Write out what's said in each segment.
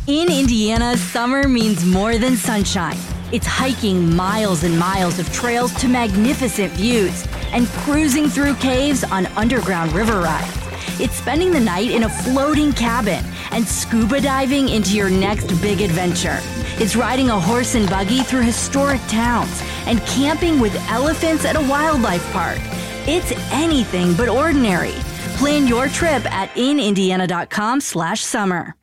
In Indiana, summer means more than sunshine. It's hiking miles and miles of trails to magnificent views and cruising through caves on underground river rides. It's spending the night in a floating cabin and scuba diving into your next big adventure. It's riding a horse and buggy through historic towns and camping with elephants at a wildlife park. It's anything but ordinary. Plan your trip at inindiana.com/summer.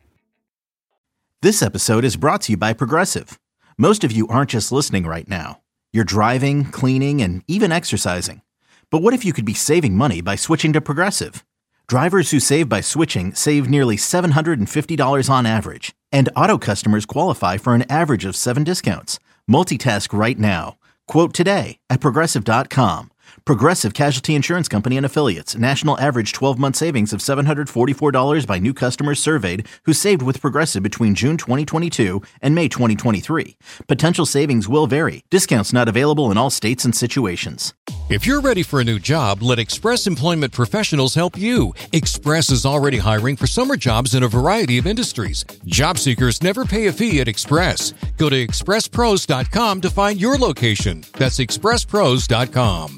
This episode is brought to you by Progressive. Most of you aren't just listening right now. You're driving, cleaning, and even exercising. But what if you could be saving money by switching to Progressive? Drivers who save by switching save nearly $750 on average. And auto customers qualify for an average of 7 discounts. Multitask right now. Quote today at Progressive.com. Progressive Casualty Insurance Company and Affiliates. National average 12-month savings of $744 by new customers surveyed who saved with Progressive between June 2022 and May 2023. Potential savings will vary. Discounts not available in all states and situations. If you're ready for a new job, let Express Employment Professionals help you. Express is already hiring for summer jobs in a variety of industries. Job seekers never pay a fee at Express. Go to expresspros.com to find your location. That's expresspros.com.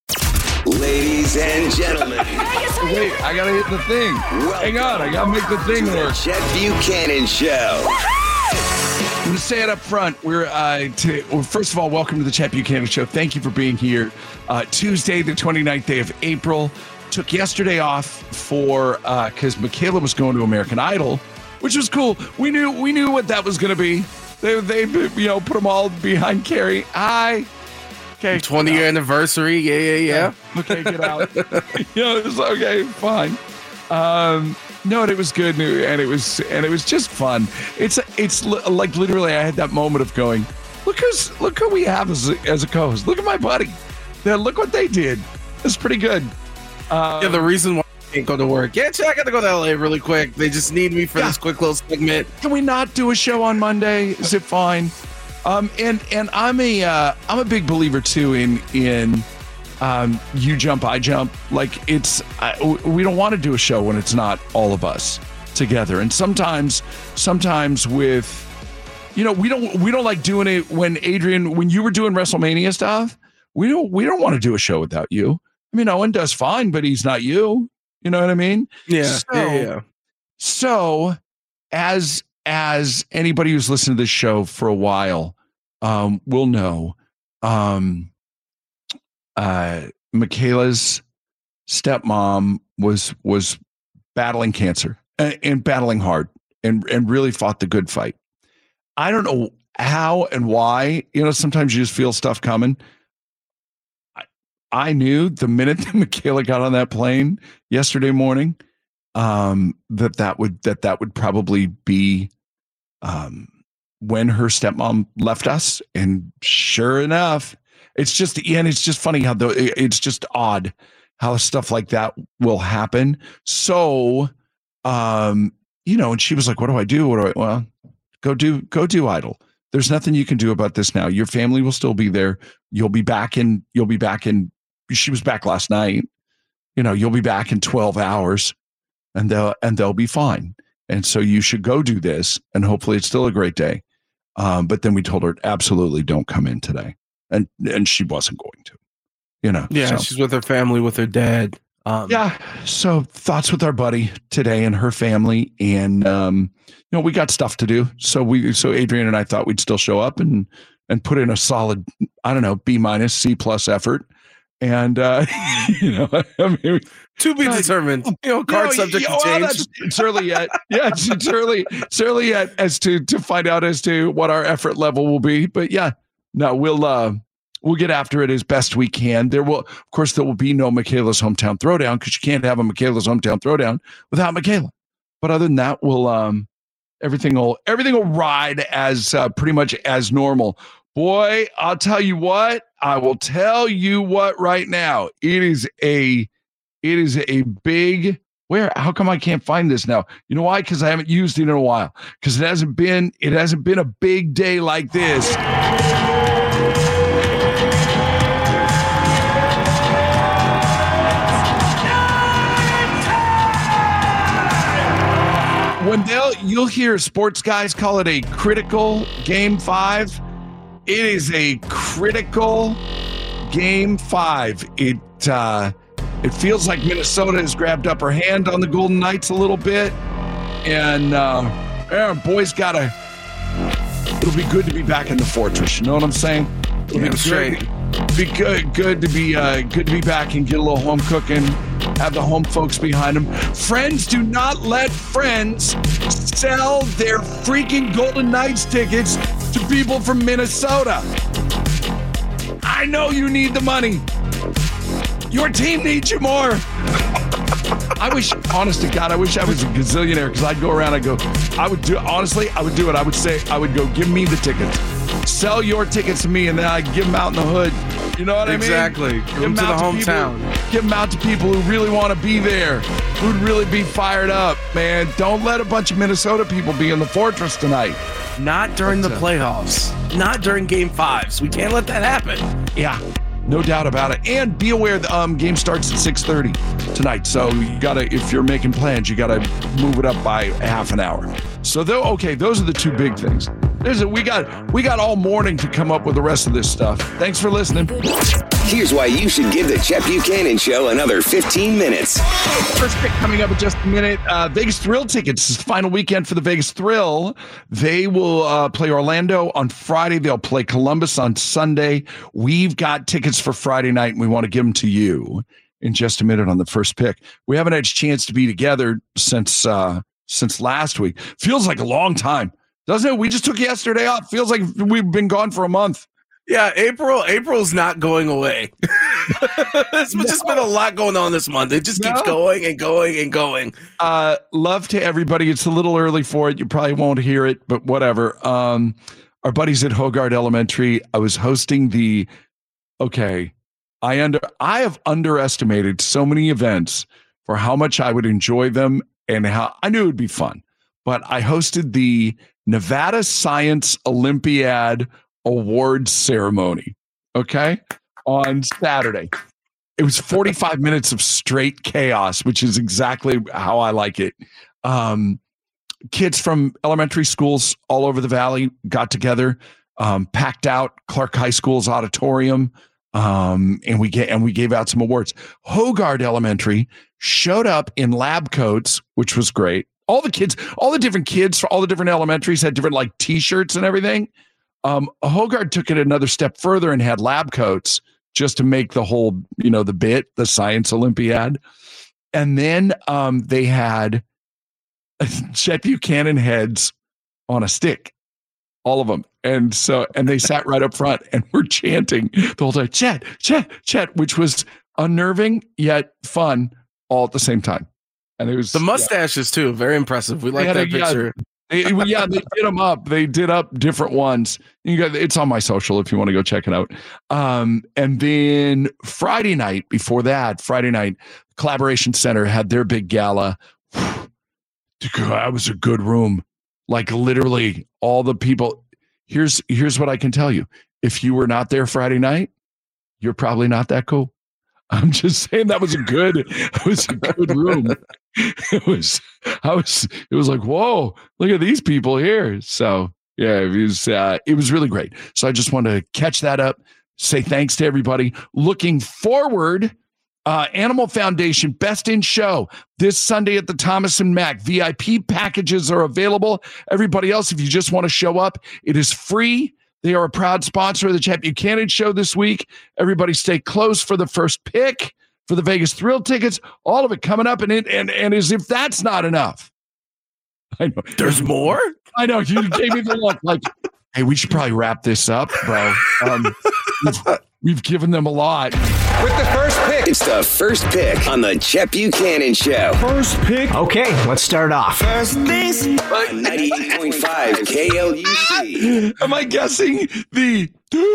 Ladies and gentlemen. Wait, I gotta hit the thing. Hang on, I gotta make the thing work. Chet Buchanan Show. I'm gonna say it up front. First of all, welcome to the Chet Buchanan Show. Thank you for being here. Tuesday, the 29th day of April. Took yesterday off for because Michaela was going to American Idol, which was cool. We knew what that was gonna be. They put them all behind Carrie. Okay, 20-year anniversary. Yeah. Okay, get out. It's okay, fine. No, and it was good, and it was just fun. It's like literally, I had that moment of going, look who we have as a co-host. Look at my buddy. Look what they did. It's pretty good. The reason why I can't go to work. Yeah, I got to go to LA really quick. They just need me for this quick little segment. Can we not do a show on Monday? Is it fine? And I'm a big believer too in you jump, I jump. Like we don't want to do a show when it's not all of us together. And sometimes with, we don't like doing it when Adrian, when you were doing WrestleMania stuff, we don't want to do a show without you. I mean, Owen does fine, but he's not you. You know what I mean? Yeah. So as anybody who's listened to this show for a while will know, Michaela's stepmom was battling cancer and battling hard and really fought the good fight. I don't know how and why, sometimes you just feel stuff coming. I knew the minute that Michaela got on that plane yesterday morning, that would probably be, when her stepmom left us. And sure enough, it's just funny how it's just odd how stuff like that will happen. So, and she was like, what do I do? Well, go do Idol. There's nothing you can do about this now. Your family will still be there. You'll be back in, she was back last night. You'll be back in 12 hours and they'll be fine. And so you should go do this, and hopefully it's still a great day. But then we told her, absolutely don't come in today. And she wasn't going to, Yeah, so. She's with her family, with her dad. So thoughts with our buddy today and her family. And, we got stuff to do. So Adrian and I thought we'd still show up and put in a solid, B-, C+ effort. And, to be determined, card subject to change. It's early yet. Yeah, it's early yet as to find out as to what our effort level will be. But yeah, no, we'll get after it as best we can. There will be no Michaela's Hometown Throwdown because you can't have a Michaela's Hometown Throwdown without Michaela. But other than that, everything will ride as pretty much as normal. Boy, I'll tell you what. I will tell you what right now. It is a big. How come I can't find this now? You know why? Because I haven't used it in a while. Because it hasn't been a big day like this. You'll hear sports guys call it a critical Game 5. It is a critical Game 5. It feels like Minnesota has grabbed upper hand on the Golden Knights a little bit, and boys it'll be good to be back in the fortress. You know what I'm saying? It'll be good to be back and get a little home cooking. Have the home folks behind them. Friends, do not let friends sell their freaking Golden Knights tickets to people from Minnesota. I know you need the money. Your team needs you more. Honest to God, I wish I was a gazillionaire, because I'd go around and I would do it. I would go, give me the tickets. Sell your tickets to me, and then I'd give them out in the hood. You know what I mean? Exactly. Give them to the hometown. Give them out to people who really want to be there, who'd really be fired up, man. Don't let a bunch of Minnesota people be in the fortress tonight. Not during the playoffs. Not during Game 5s. We can't let that happen. Yeah. No doubt about it. And be aware the game starts at 6:30 tonight. So you gotta, if you're making plans, you gotta move it up by a half an hour. So those are the two big things. We got all morning to come up with the rest of this stuff. Thanks for listening. Here's why you should give the Chet Buchanan Show another 15 minutes. First pick coming up in just a minute. Vegas Thrill tickets. It's the final weekend for the Vegas Thrill. They will play Orlando on Friday. They'll play Columbus on Sunday. We've got tickets for Friday night, and we want to give them to you in just a minute on the first pick. We haven't had a chance to be together since last week. Feels like a long time, doesn't it? We just took yesterday off. Feels like we've been gone for a month. Yeah, April's not going away. There's just been a lot going on this month. It just keeps going and going and going. Love to everybody. It's a little early for it. You probably won't hear it, but whatever. Our buddies at Hogard Elementary, I was hosting I have underestimated so many events for how much I would enjoy them and how I knew it would be fun. But I hosted the Nevada Science Olympiad Awards ceremony, on Saturday. It was 45 minutes of straight chaos, which is exactly how I like it. Kids from elementary schools all over the valley got together, packed out Clark High School's auditorium, and we gave out some awards. Hogard Elementary showed up in lab coats, which was great. All the different kids for all the different elementaries had different t-shirts and everything. Hogard took it another step further and had lab coats just to make the whole, the Science Olympiad. And then they had Chet Buchanan heads on a stick, all of them. And they sat right up front and were chanting the whole time, Chet, Chet, Chet, which was unnerving yet fun all at the same time. And it was the mustaches too, very impressive. We like that picture. They did them up. They did up different ones. It's on my social if you want to go check it out. And then Friday night, Collaboration Center had their big gala. That was a good room. Like literally all the people. Here's what I can tell you. If you were not there Friday night, you're probably not that cool. I'm just saying it was a good room. It was like, whoa, look at these people here. So yeah, it was really great. So I just wanted to catch that up, say thanks to everybody. Looking forward, Animal Foundation Best in Show this Sunday at the Thomas and Mack. VIP packages are available. Everybody else, if you just want to show up, it is free. They are a proud sponsor of the Chet Buchanan Show this week. Everybody stay close for the first pick for the Vegas Thrill tickets. All of it coming up, and as if that's not enough. I know. There's more? I know. You gave me the look like, hey, we should probably wrap this up, bro. We've given them a lot. With the first pick. It's the first pick on the Chet Buchanan Show. First pick. Okay, let's start off. First things. 98.5 KLUC. Am I guessing the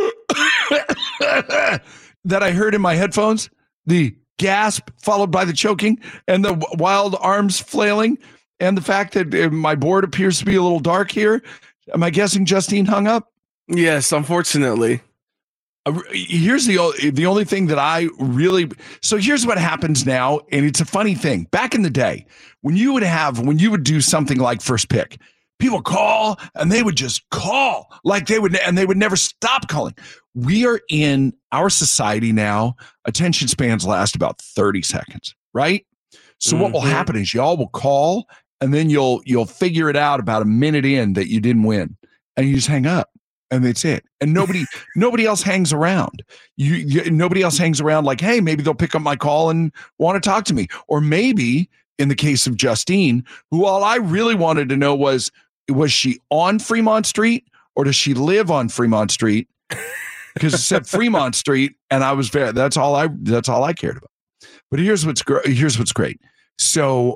that I heard in my headphones? The gasp followed by the choking and the wild arms flailing and the fact that my board appears to be a little dark here. Am I guessing Justine hung up? Yes, unfortunately. Here's the only thing that I really. So here's what happens now, and it's a funny thing. Back in the day, when you would do something like First Pick, people call and they would just call like they would never stop calling. We are in our society now. Attention spans last about 30 seconds, right? So what will happen is y'all will call, and then you'll figure it out about a minute in that you didn't win, and you just hang up. And that's it. And nobody else hangs around. Nobody else hangs around like, hey, maybe they'll pick up my call and want to talk to me. Or maybe in the case of Justine, who all I really wanted to know was she on Fremont Street or does she live on Fremont Street? Because it said Fremont Street, and that's all I cared about. But here's what's great. So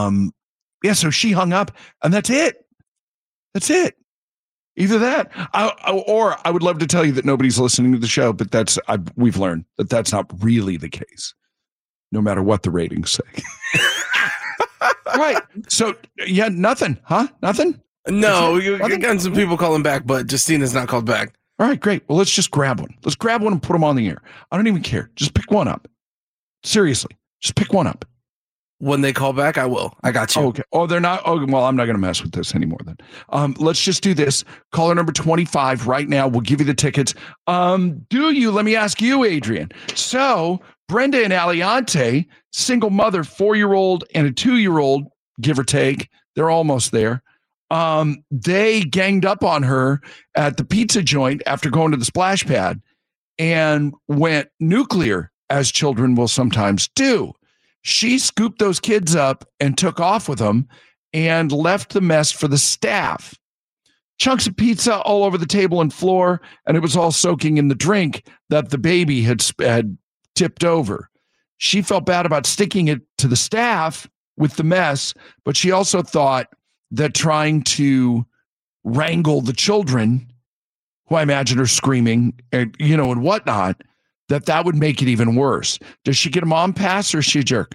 so she hung up, and that's it. That's it. Either that, or I would love to tell you that nobody's listening to the show, but we've learned that that's not really the case, no matter what the ratings say. Right. So, yeah, nothing, huh? Nothing? No, you got some people calling back, but Justine has not called back. All right, great. Well, let's just grab one. Let's grab one and put them on the air. I don't even care. Just pick one up. Seriously, just pick one up. When they call back, I will. I got you. Okay. Oh, they're not. Oh, well, I'm not going to mess with this anymore then. Let's just do this. Caller number 25 right now. We'll give you the tickets. Let me ask you, Adrian. So Brenda and Aliante, single mother, 4-year-old and a 2-year-old, give or take. They're almost there. They ganged up on her at the pizza joint after going to the splash pad and went nuclear, as children will sometimes do. She scooped those kids up and took off with them and left the mess for the staff. Chunks of pizza all over the table and floor, and it was all soaking in the drink that the baby had tipped over. She felt bad about sticking it to the staff with the mess, but she also thought that trying to wrangle the children, who I imagine are screaming and whatnot, that would make it even worse. Does she get a mom pass or is she a jerk?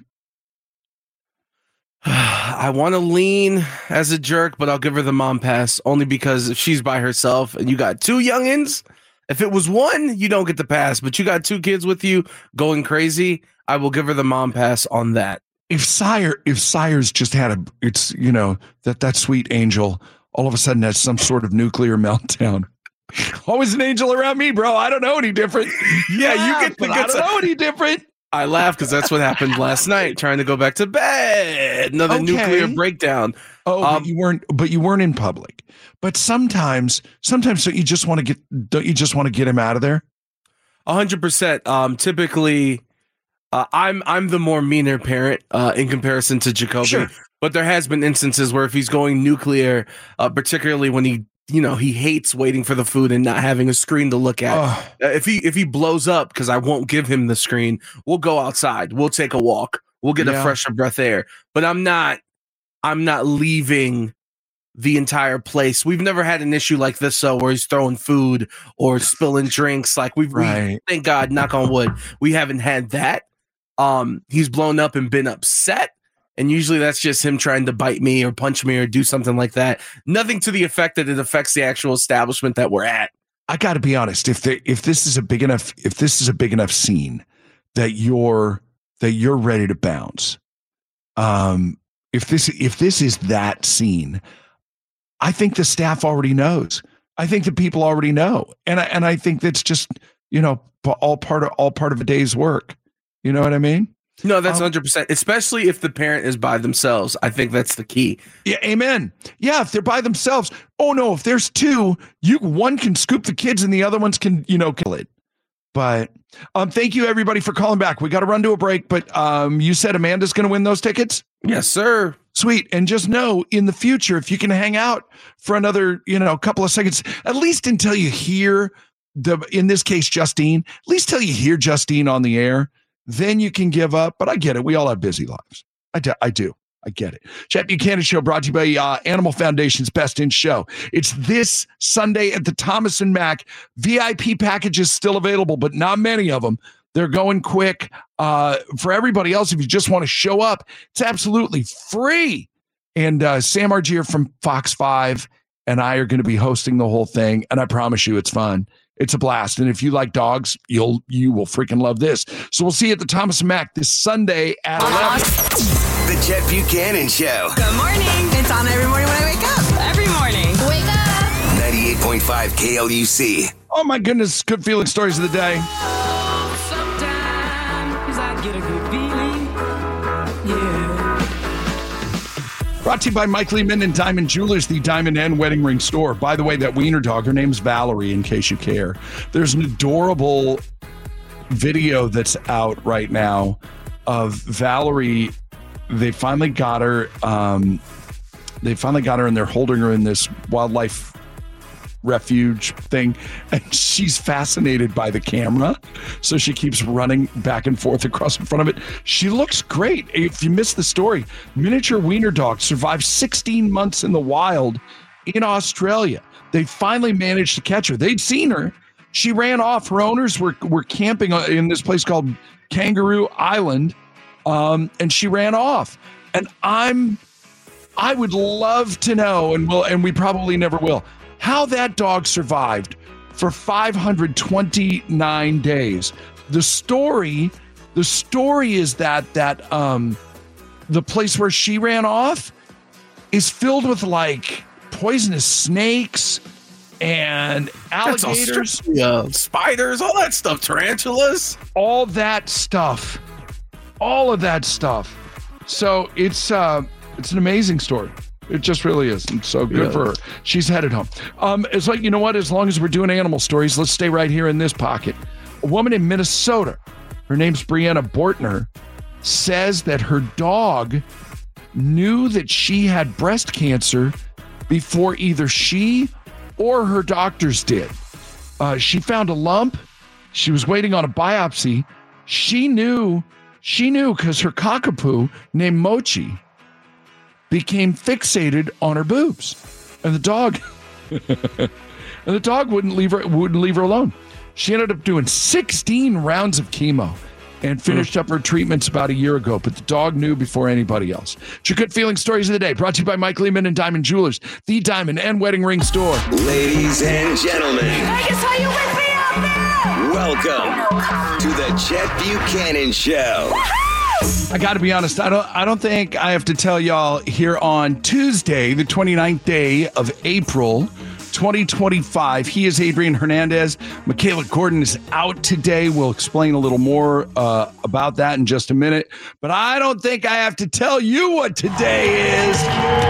I want to lean as a jerk, but I'll give her the mom pass only because if she's by herself and you got 2 youngins, if it was one, you don't get the pass, but you got 2 kids with you going crazy, I will give her the mom pass on that. If Sire's just had that sweet angel all of a sudden has some sort of nuclear meltdown. Always an angel around me, bro. I don't know any different. Yeah, you get the I don't know any different. I laugh because that's what happened last night, trying to go back to bed. Another nuclear breakdown. Oh, but you weren't in public. But sometimes don't you just want to get him out of there? 100%. Typically, I'm the more meaner parent in comparison to Jacoby. Sure. But there has been instances where if he's going nuclear, particularly when he hates waiting for the food and not having a screen to look at. If he blows up, because I won't give him the screen, we'll go outside. We'll take a walk. We'll get a fresher breath air. But I'm not leaving the entire place. We've never had an issue like this, where he's throwing food or spilling drinks. Like we thank God, knock on wood, we haven't had that. He's blown up and been upset. And usually that's just him trying to bite me or punch me or do something like that. Nothing to the effect that it affects the actual establishment that we're at. I got to be honest. If this is a big enough scene that you're ready to bounce, if this is that scene, I think the staff already knows. I think the people already know, and I think that's just all part of a day's work. You know what I mean? No, that's 100%, especially if the parent is by themselves. I think that's the key. Yeah, amen. Yeah, if they're by themselves. Oh, no, if there's 2, one can scoop the kids and the other ones can, kill it. But thank you, everybody, for calling back. We got to run to a break, but you said Amanda's going to win those tickets? Yes, sir. Sweet. And just know, in the future, if you can hang out for another, couple of seconds, at least until you hear in this case, Justine, at least till you hear Justine on the air, then you can give up. But I get it. We all have busy lives. I do. I get it. Chet Buchanan Show brought to you by Animal Foundation's Best in Show. It's this Sunday at the Thomas and Mack. VIP packages still available, but not many of them. They're going quick. For everybody else, if you just want to show up, it's absolutely free. And Sam Argier from Fox 5 and I are going to be hosting the whole thing. And I promise you it's fun. It's a blast. And if you like dogs, you will freaking love this. So we'll see you at the Thomas and Mack this Sunday at 11. The Chet Buchanan Show. Good morning. It's on every morning when I wake up. Every morning. Wake up. 98.5 KLUC. Oh, my goodness. Good feeling stories of the day. Sometimes I get a good feeling. Yeah. Brought to you by Mike Lehman and Diamond Jewelers, the diamond and wedding ring store. By the way, that wiener dog, her name's Valerie, in case you care. There's an adorable video that's out right now of Valerie. They finally got her. And they're holding her in this wildlife refuge thing, and she's fascinated by the camera, so she keeps running back and forth across in front of it. She looks great. If you missed the story, miniature wiener dog survived 16 months in the wild in Australia. They finally managed to catch her. They'd seen her. She ran off. Her owners were camping in this place called Kangaroo Island, and she ran off. And I would love to know, and we probably never will, how that dog survived for 529 days. The story is that the place where she ran off is filled with like poisonous snakes and alligators, spiders, all that stuff, tarantulas, all of that stuff. So it's an amazing story. It just really is. And so good for her. She's headed home. It's like, you know what? As long as we're doing animal stories, let's stay right here in this pocket. A woman in Minnesota, her name's Brianna Bortner, says that her dog knew that she had breast cancer before either she or her doctors did. She found a lump. She was waiting on a biopsy. She knew because her cockapoo named Mochi became fixated on her boobs, and the dog wouldn't leave her alone. She ended up doing 16 rounds of chemo and finished up her treatments about a year ago, but the dog knew before anybody else. It's your good feeling stories of the day, brought to you by Mike Lehman and Diamond Jewelers, the diamond and wedding ring store. Ladies and gentlemen, Vegas, are you with me out there? welcome to the Chet Buchanan Show. I got to be honest, I don't think I have to tell y'all here on Tuesday, the 29th day of April, 2025. He is Adrian Hernandez. Michaela Gordon is out today. We'll explain a little more about that in just a minute. But I don't think I have to tell you what today is.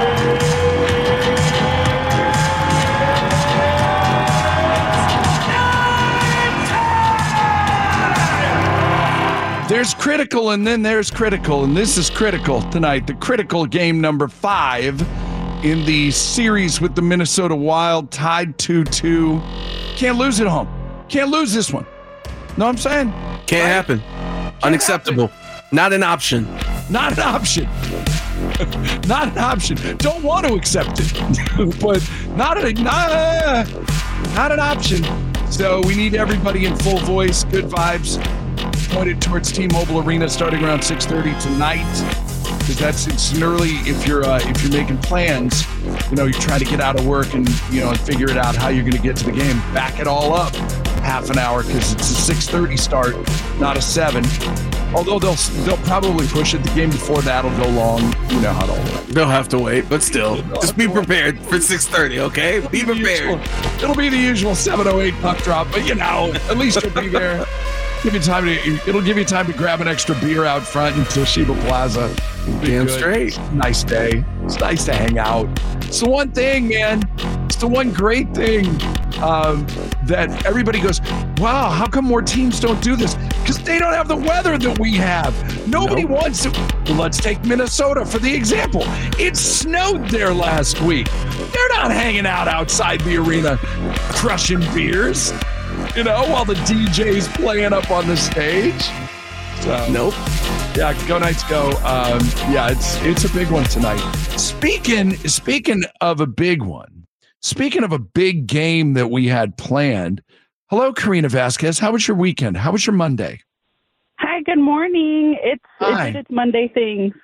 There's critical, and then there's critical, and this is critical tonight. The critical game number 5 in the series with the Minnesota Wild, tied 2-2. Can't lose at home. Can't lose this one. Know what I'm saying? Can't happen. Unacceptable. Not an option. Not an option. Not an option. Don't want to accept it, but not an option. So we need everybody in full voice, good vibes, pointed towards T-Mobile Arena starting around 6:30 tonight, because it's an early. If you're making plans, you're trying to get out of work and and figure it out how you're going to get to the game. Back it all up half an hour, because it's a 6:30 start, not a 7. Although they'll probably push it. The game before that'll go long. You know how to hold it. They'll have to wait, but still, just be prepared for 6:30. Okay, be prepared. It'll be the usual 7:08 puck drop, but at least you'll be there. It'll give you time to grab an extra beer out front in Toshiba Plaza. Damn straight. Nice day. It's nice to hang out. It's the one thing, man. It's the one great thing that everybody goes, wow, how come more teams don't do this? Because they don't have the weather that we have. Nobody wants to. Well, let's take Minnesota for the example. It snowed there last week. They're not hanging out outside the arena crushing beers, while the DJ's playing up on the stage. So, nope. Yeah, go Knights go. It's a big one tonight. Speaking of a big one, speaking of a big game that we had planned. Hello, Karina Vasquez. How was your weekend? How was your Monday? Hi, good morning. It's Monday things.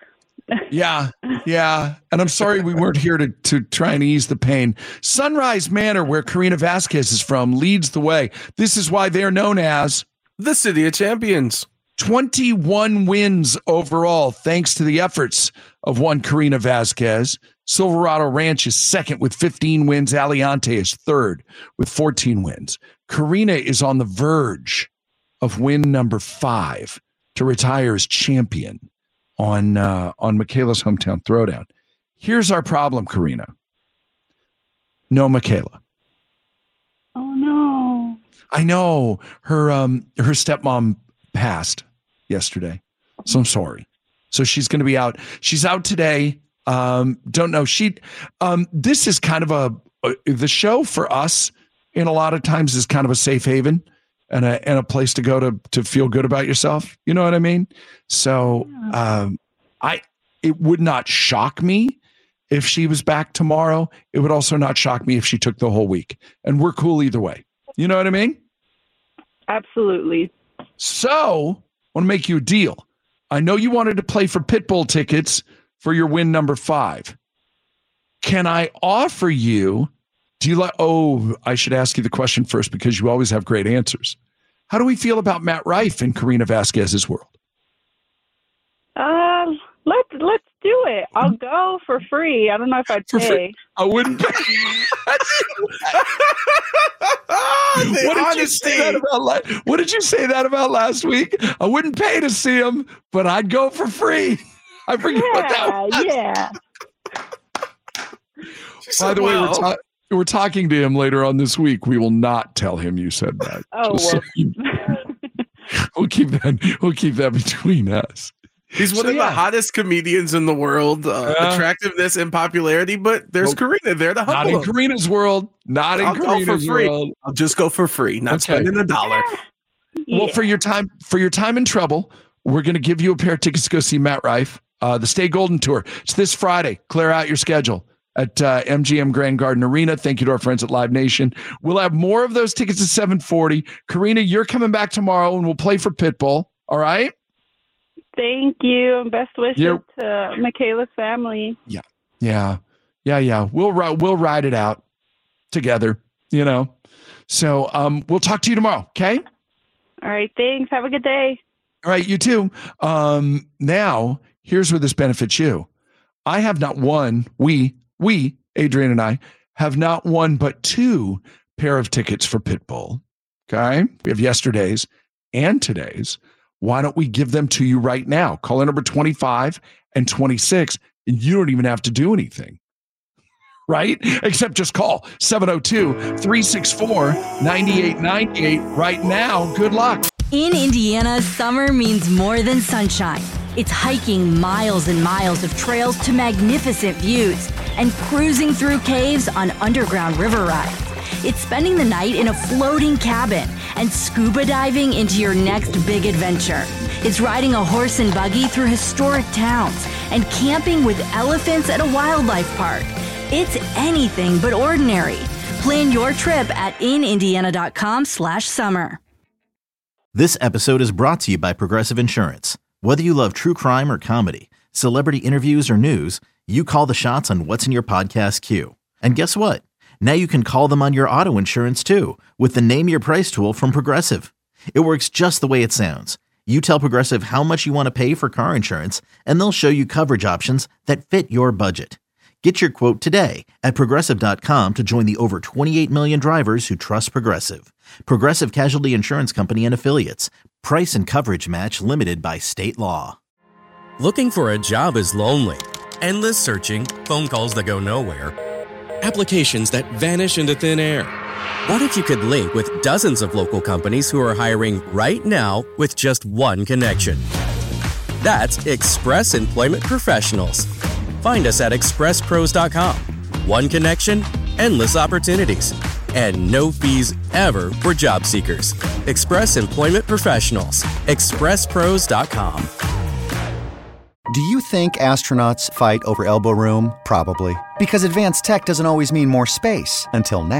Yeah. And I'm sorry we weren't here to try and ease the pain. Sunrise Manor, where Karina Vasquez is from, leads the way. This is why they're known as the City of Champions. 21 wins overall, thanks to the efforts of one Karina Vasquez. Silverado Ranch is second with 15 wins. Aliante is third with 14 wins. Karina is on the verge of win number 5 to retire as champion on Michaela's Hometown Throwdown. Here's our problem, Karina. No Michaela. Oh, no. I know. Her stepmom passed yesterday, so I'm sorry. So she's going to be out. She's out today. Don't know. This is kind of the show for us in a lot of times is kind of a safe haven and a place to go to feel good about yourself. You know what I mean? So, it would not shock me if she was back tomorrow. It would also not shock me if she took the whole week, and we're cool either way. You know what I mean? Absolutely. So I want to make you a deal. I know you wanted to play for Pitbull tickets for your win number 5. Can I offer you, I should ask you the question first because you always have great answers. How do we feel about Matt Rife in Karina Vasquez's world? Let's do it. I'll go for free. I don't know if I'd pay. I wouldn't pay. What did you say that about last week? I wouldn't pay to see him, but I'd go for free. I forget what that was. Yeah. By the way, we're talking to him later on this week. We will not tell him you said that. Oh, well. We'll keep that between us. He's one of the hottest comedians in the world. Attractiveness and popularity, but there's Karina there to humble him. Not in Karina's world. I'll just go for free. Not spending $1. Yeah. Well, for your time in trouble, we're going to give you a pair of tickets to go see Matt Rife, the Stay Golden Tour. It's this Friday. Clear out your schedule at MGM Grand Garden Arena. Thank you to our friends at Live Nation. We'll have more of those tickets at 7:40. Karina, you're coming back tomorrow, and we'll play for Pitbull. All right? Thank you, and best wishes to Michaela's family. Yeah. We'll ride it out together, you know. So we'll talk to you tomorrow, okay? All right, thanks. Have a good day. All right, you too. Now, here's where this benefits you. I have not one, we, Adrian and I, have not one but 2 pair of tickets for Pitbull, okay? We have yesterday's and today's. Why don't we give them to you right now? Caller number 25 and 26, and you don't even have to do anything, right? Except just call 702-364-9898 right now. Good luck. In Indiana, summer means more than sunshine. It's hiking miles and miles of trails to magnificent views and cruising through caves on underground river rides. It's spending the night in a floating cabin and scuba diving into your next big adventure. It's riding a horse and buggy through historic towns and camping with elephants at a wildlife park. It's anything but ordinary. Plan your trip at inindiana.com/summer. This episode is brought to you by Progressive Insurance. Whether you love true crime or comedy, celebrity interviews or news, you call the shots on what's in your podcast queue. And guess what? Now you can call them on your auto insurance too with the Name Your Price tool from Progressive. It works just the way it sounds. You tell Progressive how much you want to pay for car insurance, and they'll show you coverage options that fit your budget. Get your quote today at Progressive.com to join the over 28 million drivers who trust Progressive. Progressive Casualty Insurance Company and Affiliates. Price and coverage match limited by state law. Looking for a job is lonely. Endless searching, phone calls that go nowhere, applications that vanish into thin air. What if you could link with dozens of local companies who are hiring right now with just one connection? That's Express Employment Professionals. Find us at expresspros.com. One connection, endless opportunities, and no fees ever for job seekers. Express Employment Professionals. expresspros.com. Do you think astronauts fight over elbow room? Probably. Because advanced tech doesn't always mean more space. Until now.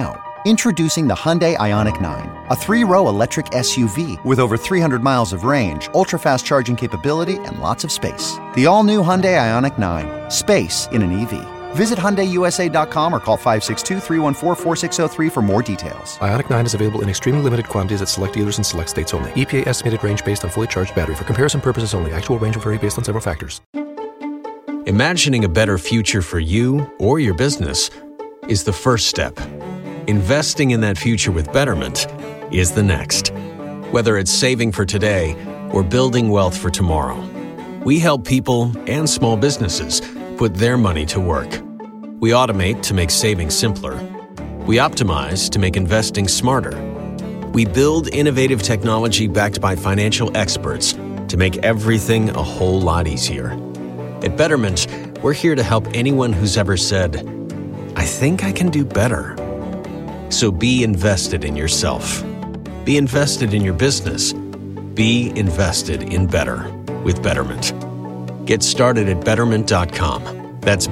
Introducing the Hyundai Ioniq 9, a three-row electric SUV with over 300 miles of range, ultra-fast charging capability, and lots of space. The all-new Hyundai Ioniq 9, space in an EV. Visit HyundaiUSA.com or call 562-314-4603 for more details. Ioniq 9 is available in extremely limited quantities at select dealers in select states only. EPA estimated range based on fully charged battery. For comparison purposes only. Actual range will vary based on several factors. Imagining a better future for you or your business is the first step. Investing in that future with Betterment is the next. Whether it's saving for today or building wealth for tomorrow, we help people and small businesses put their money to work. We automate to make saving simpler. We optimize to make investing smarter. We build innovative technology backed by financial experts to make everything a whole lot easier. At Betterment, we're here to help anyone who's ever said, I think I can do better. So be invested in yourself. Be invested in your business. Be invested in better with Betterment. Get started at Betterment.com. That's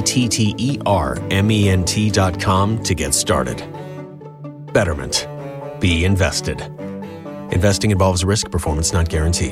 BETTERMENT.com to get started. Betterment. Be invested. Investing involves risk, performance not guaranteed.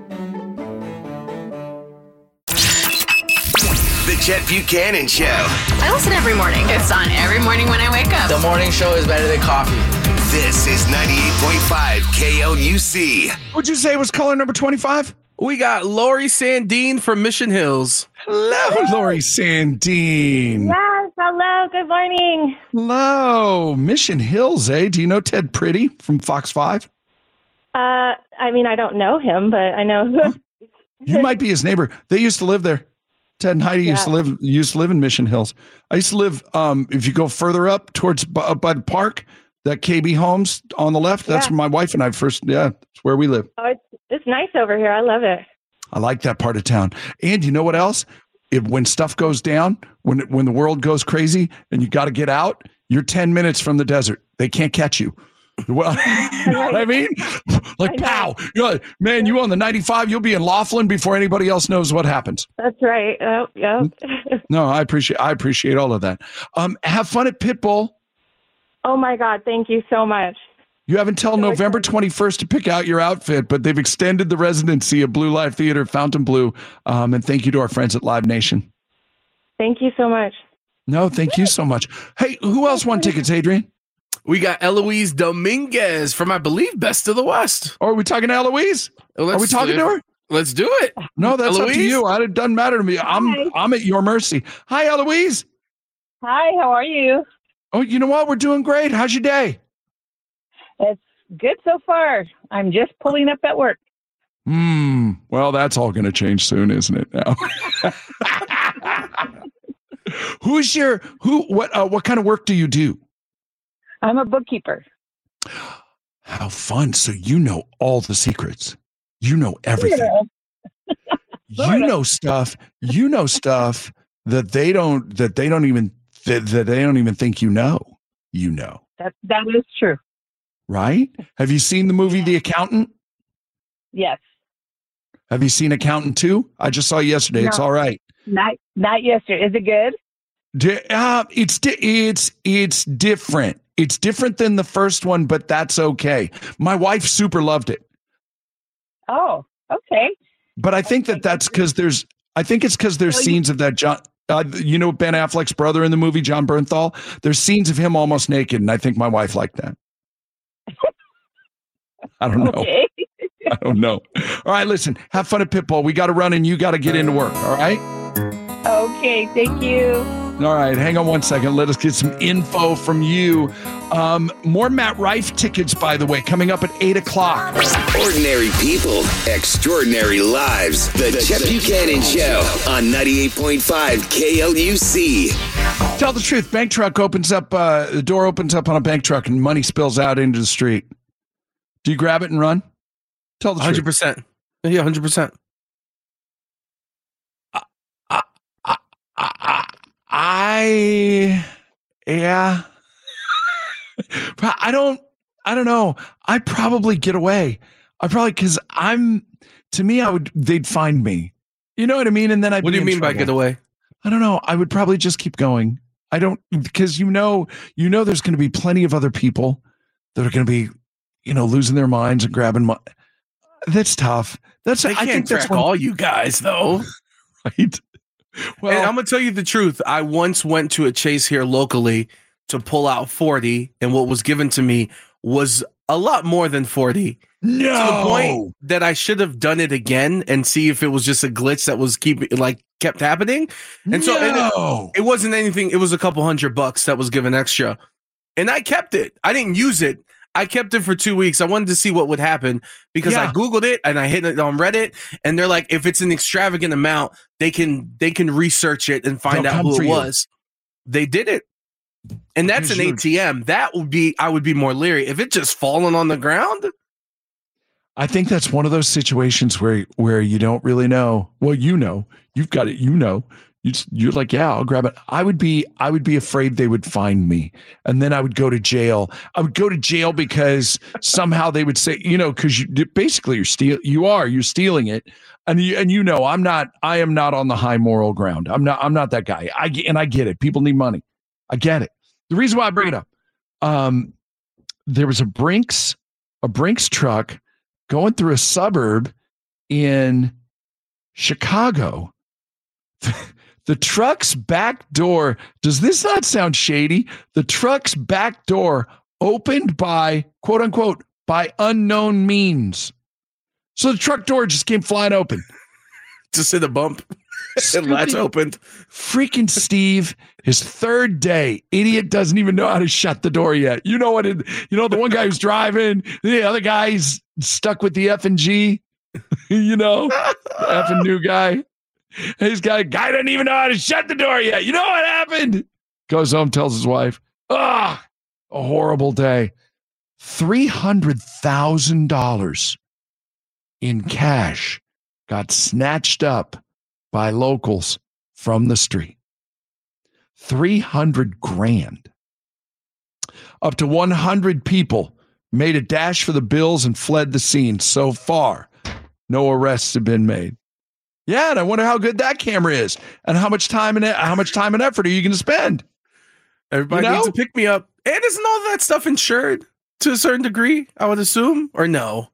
The Chet Buchanan Show. I listen every morning. It's on every morning when I wake up. The morning show is better than coffee. This is 98.5 KLUC. What'd you say was caller number 25? We got Lori Sandine from Mission Hills. Hello, Lori Sandine. Yes, hello, good morning. Hello. Mission Hills, eh? Do you know Ted Pretty from Fox 5? I mean, I don't know him, but I know who. You might be his neighbor. They used to live there. Ted and Heidi used to live in Mission Hills. I used to live, if you go further up towards up by the park, that KB Homes on the left, that's where my wife and I first, it's where we live. Oh, it's nice over here. I love it. I like that part of town. And you know what else? When stuff goes down, when the world goes crazy and you got to get out, you're 10 minutes from the desert. They can't catch you. Well, you know what I mean? Like, pow. You're like, man, you on the 95, you'll be in Laughlin before anybody else knows what happens. That's right. Yeah. No, I appreciate all of that. Have fun at Pitbull. Oh, my God. Thank you so much. You have until November 21st to pick out your outfit, but they've extended the residency of Blue Live Theater, Fontainebleau. And thank you to our friends at Live Nation. Thank you so much. No, thank you so much. Hey, who else won tickets, Adrian? We got Eloise Dominguez from, I believe, Best of the West. Oh, are we talking to Eloise? Are we talking to her? Let's do it. No, that's Eloise? Up to you. It doesn't matter to me. I'm at your mercy. Hi, Eloise. Hi, how are you? Oh, you know what? We're doing great. How's your day? It's good so far. I'm just pulling up at work. Well, that's all going to change soon, isn't it now? What kind of work do you do? I'm a bookkeeper. How fun. So you know all the secrets. You know everything. You know stuff that they don't even think you know. You know. That is true. Right? Have you seen the movie The Accountant? Yes. Have you seen Accountant 2? I just saw it yesterday. No, it's all right. Not yesterday. Is it good? It's different. It's different than the first one, but that's okay. My wife super loved it. Oh, okay. But I think that's because there's scenes of that John. Ben Affleck's brother in the movie, John Bernthal. There's scenes of him almost naked, and I think my wife liked that. I don't know. Okay. I don't know. All right, listen. Have fun at Pitbull. We got to run, and you got to get into work. All right. Okay. Thank you. All right, hang on one second. Let us get some info from you. More Matt Rife tickets, by the way, coming up at 8 o'clock. Ordinary people, extraordinary lives. The Chet Buchanan Show on 98.5 KLUC. Tell the truth. Bank truck opens up, the door opens up on a bank truck and money spills out into the street. Do you grab it and run? Tell the 100%. truth. 100%. Yeah, 100%. I don't know. I probably get away. Because they'd find me. You know what I mean? And then what do you mean by get away? I don't know. I would probably just keep going. I don't, because you know there's going to be plenty of other people that are going to be, losing their minds and grabbing money. That's tough. I think track all you guys though. Right. Well, and I'm gonna tell you the truth. I once went to a Chase here locally to pull out 40, and what was given to me was a lot more than 40. No. To the point that I should have done it again and see if it was just a glitch that was kept happening. And so it wasn't anything. It was a couple $100 that was given extra, and I kept it. I didn't use it. I kept it for 2 weeks. I wanted to see what would happen because I Googled it and I hit it on Reddit, and they're like, if it's an extravagant amount, they can research it and find out who it was. They did it. And that's an ATM. I would be more leery. If it just fallen on the ground. I think that's one of those situations where you don't really know. Well, you've got it. You're like, yeah, I'll grab it. I would be afraid they would find me, and then I would go to jail. I would go to jail because somehow they would say, because you're stealing it, and I am not on the high moral ground. I'm not that guy. I get it. People need money. I get it. The reason why I bring it up, there was a Brinks truck going through a suburb in Chicago. The truck's back door, does this not sound shady? The truck's back door opened by, quote unquote, by unknown means. So the truck door just came flying open. Just hit a bump. And latch opened. Freaking Steve, his third day. Idiot doesn't even know how to shut the door yet. You know what? The one guy who's driving, the other guy's stuck with the F and G. The effing new guy. This guy doesn't even know how to shut the door yet. You know what happened? Goes home, tells his wife, a horrible day. $300,000 in cash got snatched up by locals from the street. $300,000. Up to 100 people made a dash for the bills and fled the scene. So far, no arrests have been made. Yeah, and I wonder how good that camera is, and how much time and effort are you going to spend? Everybody needs to pick me up. And isn't all that stuff insured to a certain degree? I would assume, or no?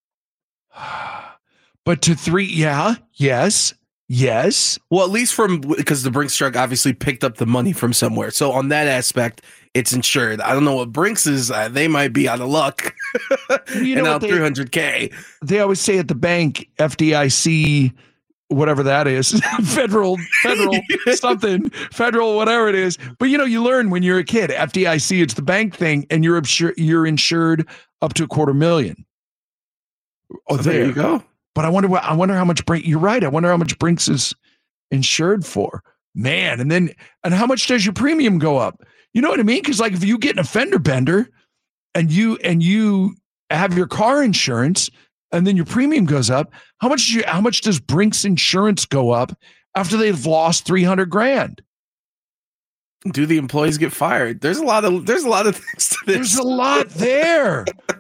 But yes. Well, at least because the Brinks truck obviously picked up the money from somewhere. So on that aspect, it's insured. I don't know what Brinks is. They might be out of luck. And now $300K. They always say at the bank, FDIC. Whatever that is, federal, something, federal, whatever it is. But you learn when you're a kid, FDIC, it's the bank thing, and you're insured up to $250,000. Oh, there you go. But I wonder how much Brinks. You're right. I wonder how much Brinks is insured for, man. And how much does your premium go up? You know what I mean? Because if you get an fender bender, and you have your car insurance, and then your premium goes up. How much does Brinks insurance go up after they've lost $300,000? Do the employees get fired? There's a lot of things to this. There's a lot there.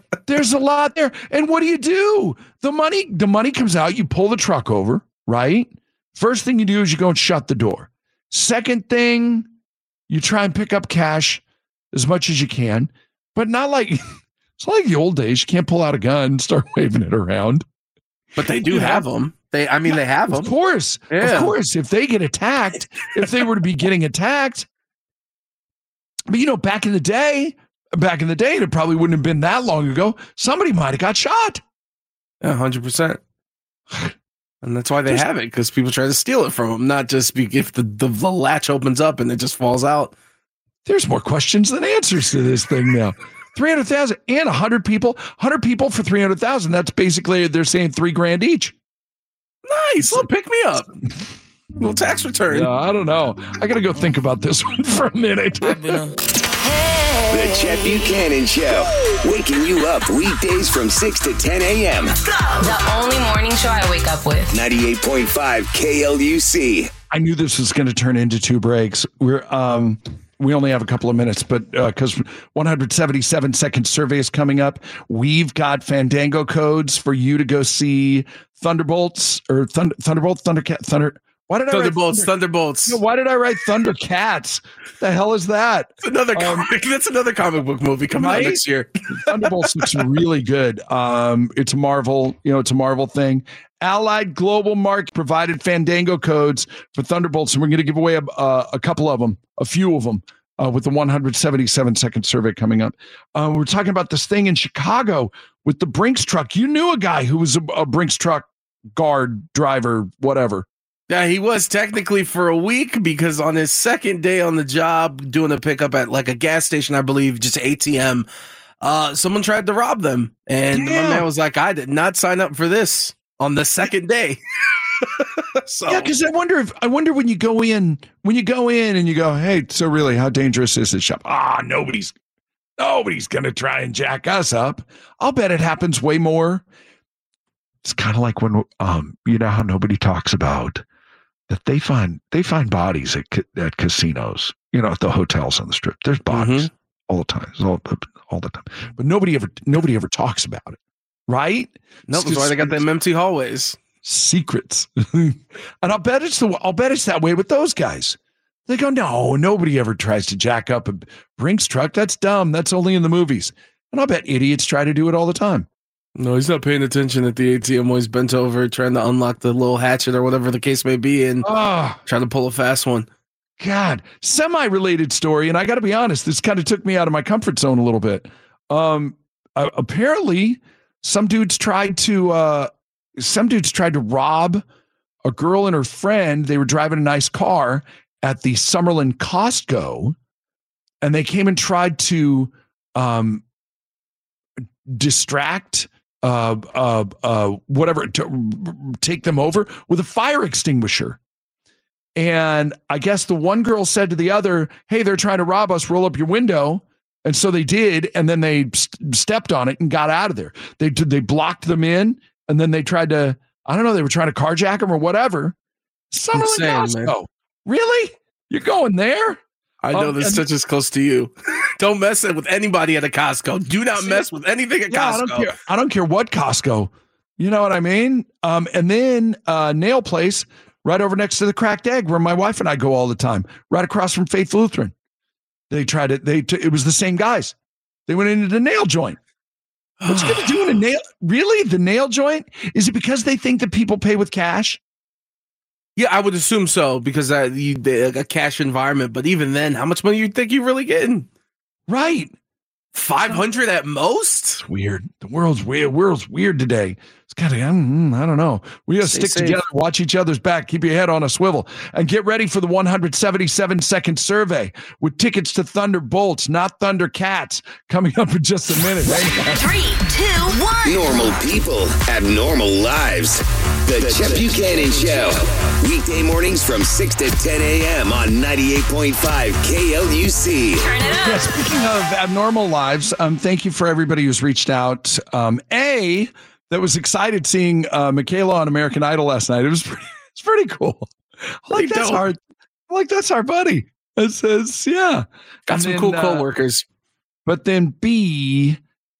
And what do? The money comes out. You pull the truck over, right? First thing you do is you go and shut the door. Second thing, you try and pick up cash as much as you can, but not like. It's like the old days. You can't pull out a gun and start waving it around. But they do have them. They have them. Of course. Yeah. Of course. If they get attacked, if they were to be getting attacked. But, back in the day, it probably wouldn't have been that long ago. Somebody might have got shot. Yeah, 100%. And that's why they have it, because people try to steal it from them, not just if the latch opens up and it just falls out. There's more questions than answers to this thing now. 300,000 and 100 people for 300,000. That's basically, they're saying $3,000 each. Nice. Well, pick me up. Little tax return. Yeah, I don't know. I got to go think about this one for a minute. The Chet Buchanan Show. Waking you up weekdays from 6 to 10 a.m. The only morning show I wake up with. 98.5 KLUC. I knew this was going to turn into two breaks. We only have a couple of minutes, but because 177-second survey is coming up, we've got Fandango codes for you to go see Thunderbolts or Thundercat. Why did Thunderbolts. No, why did I write Thundercats? The hell is that? It's another comic. That's another comic book movie coming out next year. Thunderbolts looks really good. It's a Marvel. It's a Marvel thing. Allied Global Market provided Fandango codes for Thunderbolts, and we're going to give away a couple of them, a few of them, with the 177-second survey coming up. We're talking about this thing in Chicago with the Brinks truck. You knew a guy who was a Brinks truck guard, driver, whatever. Yeah, he was technically for a week because on his second day on the job doing a pickup at like a gas station, I believe, just ATM, someone tried to rob them. And my man was like, I did not sign up for this on the second day. So yeah, because I wonder when you go in and you go, hey, so really, how dangerous is this shop? Nobody's gonna try and jack us up. I'll bet it happens way more. It's kind of like when you know how nobody talks about that they find bodies at casinos, at the hotels on the strip. There's bodies all the time, all the time. But nobody ever talks about it, right? No, that's why they got them empty hallways. Secrets. And I'll bet it's that way with those guys. They go, no, nobody ever tries to jack up a Brinks truck. That's dumb. That's only in the movies. And I'll bet idiots try to do it all the time. No, he's not paying attention at the ATM while he's bent over trying to unlock the little hatchet or whatever the case may be and trying to pull a fast one. God, semi-related story. And I got to be honest, this kind of took me out of my comfort zone a little bit. Apparently, some dudes tried to rob a girl and her friend. They were driving a nice car at the Summerlin Costco, and they came and tried to distract whatever, to take them over with a fire extinguisher. And I guess the one girl said to the other, hey, they're trying to rob us, roll up your window. And so they did, and then they stepped on it and got out of there. They blocked them in, and then they tried to, I don't know, they were trying to carjack them or whatever. Summerlin Costco. Man. Really? You're going there? I know this touches close to you. Don't mess with anybody at a Costco. Do not mess with anything at Costco. I don't care what Costco. You know what I mean? And then nail place right over next to the Cracked Egg where my wife and I go all the time, right across from Faith Lutheran. They tried it. It was the same guys. They went into the nail joint. What's going to do in a nail? Really? The nail joint? Is it because they think that people pay with cash? Yeah, I would assume so because a cash environment. But even then, how much money you think you're really getting? Right. 500 at most? It's weird. The world's weird. World's weird today. It's kind of, I don't know. We got to stick together, watch each other's back, keep your head on a swivel, and get ready for the 177-second survey with tickets to Thunderbolts, not Thundercats, coming up in just a minute. 3, 2, 1. Normal people have normal lives. The Chet Buchanan Show. Weekday mornings from 6 to 10 a.m. on 98.5 KLUC. Turn it up. Yeah, speaking of abnormal lives, thank you for everybody who's reached out. That was excited seeing Michaela on American Idol last night. It's pretty cool. That's our buddy. It says, yeah. Got some cool coworkers. But then B,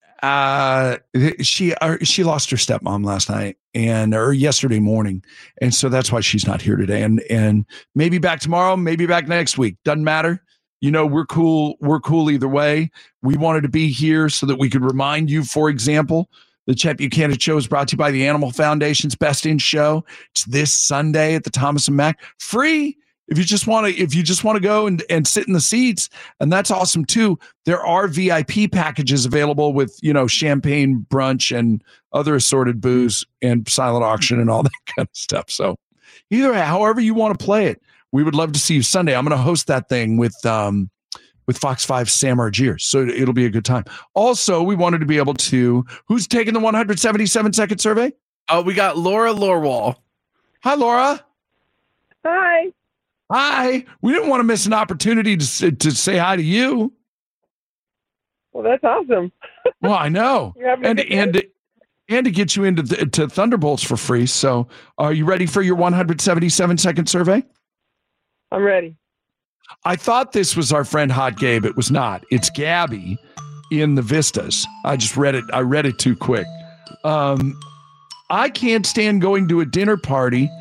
she lost her stepmom last night or yesterday morning, and so that's why she's not here today. And maybe back tomorrow, maybe back next week. Doesn't matter. We're cool. We're cool either way. We wanted to be here so that we could remind you, for example, the Chet Buchanan Show is brought to you by the Animal Foundation's Best in Show. It's this Sunday at the Thomas and Mack. Free if you just want to go and sit in the seats, and that's awesome too. There are VIP packages available with champagne brunch and other assorted booze and silent auction and all that kind of stuff. So either way, however you want to play it, we would love to see you Sunday. I'm going to host that thing with Fox 5 Sam Argier. So it'll be a good time. Also, we wanted to be able to, who's taking the 177-second survey? We got Laura Lorwall. Hi, Laura. Hi. Hi. We didn't want to miss an opportunity to say hi to you. Well, that's awesome. Well, I know. and to get you into to Thunderbolts for free. So are you ready for your 177-second survey? I'm ready. I thought this was our friend Hot Gabe. It was not. It's Gabby in the Vistas. I just read it. I read it too quick. I can't stand going to a dinner party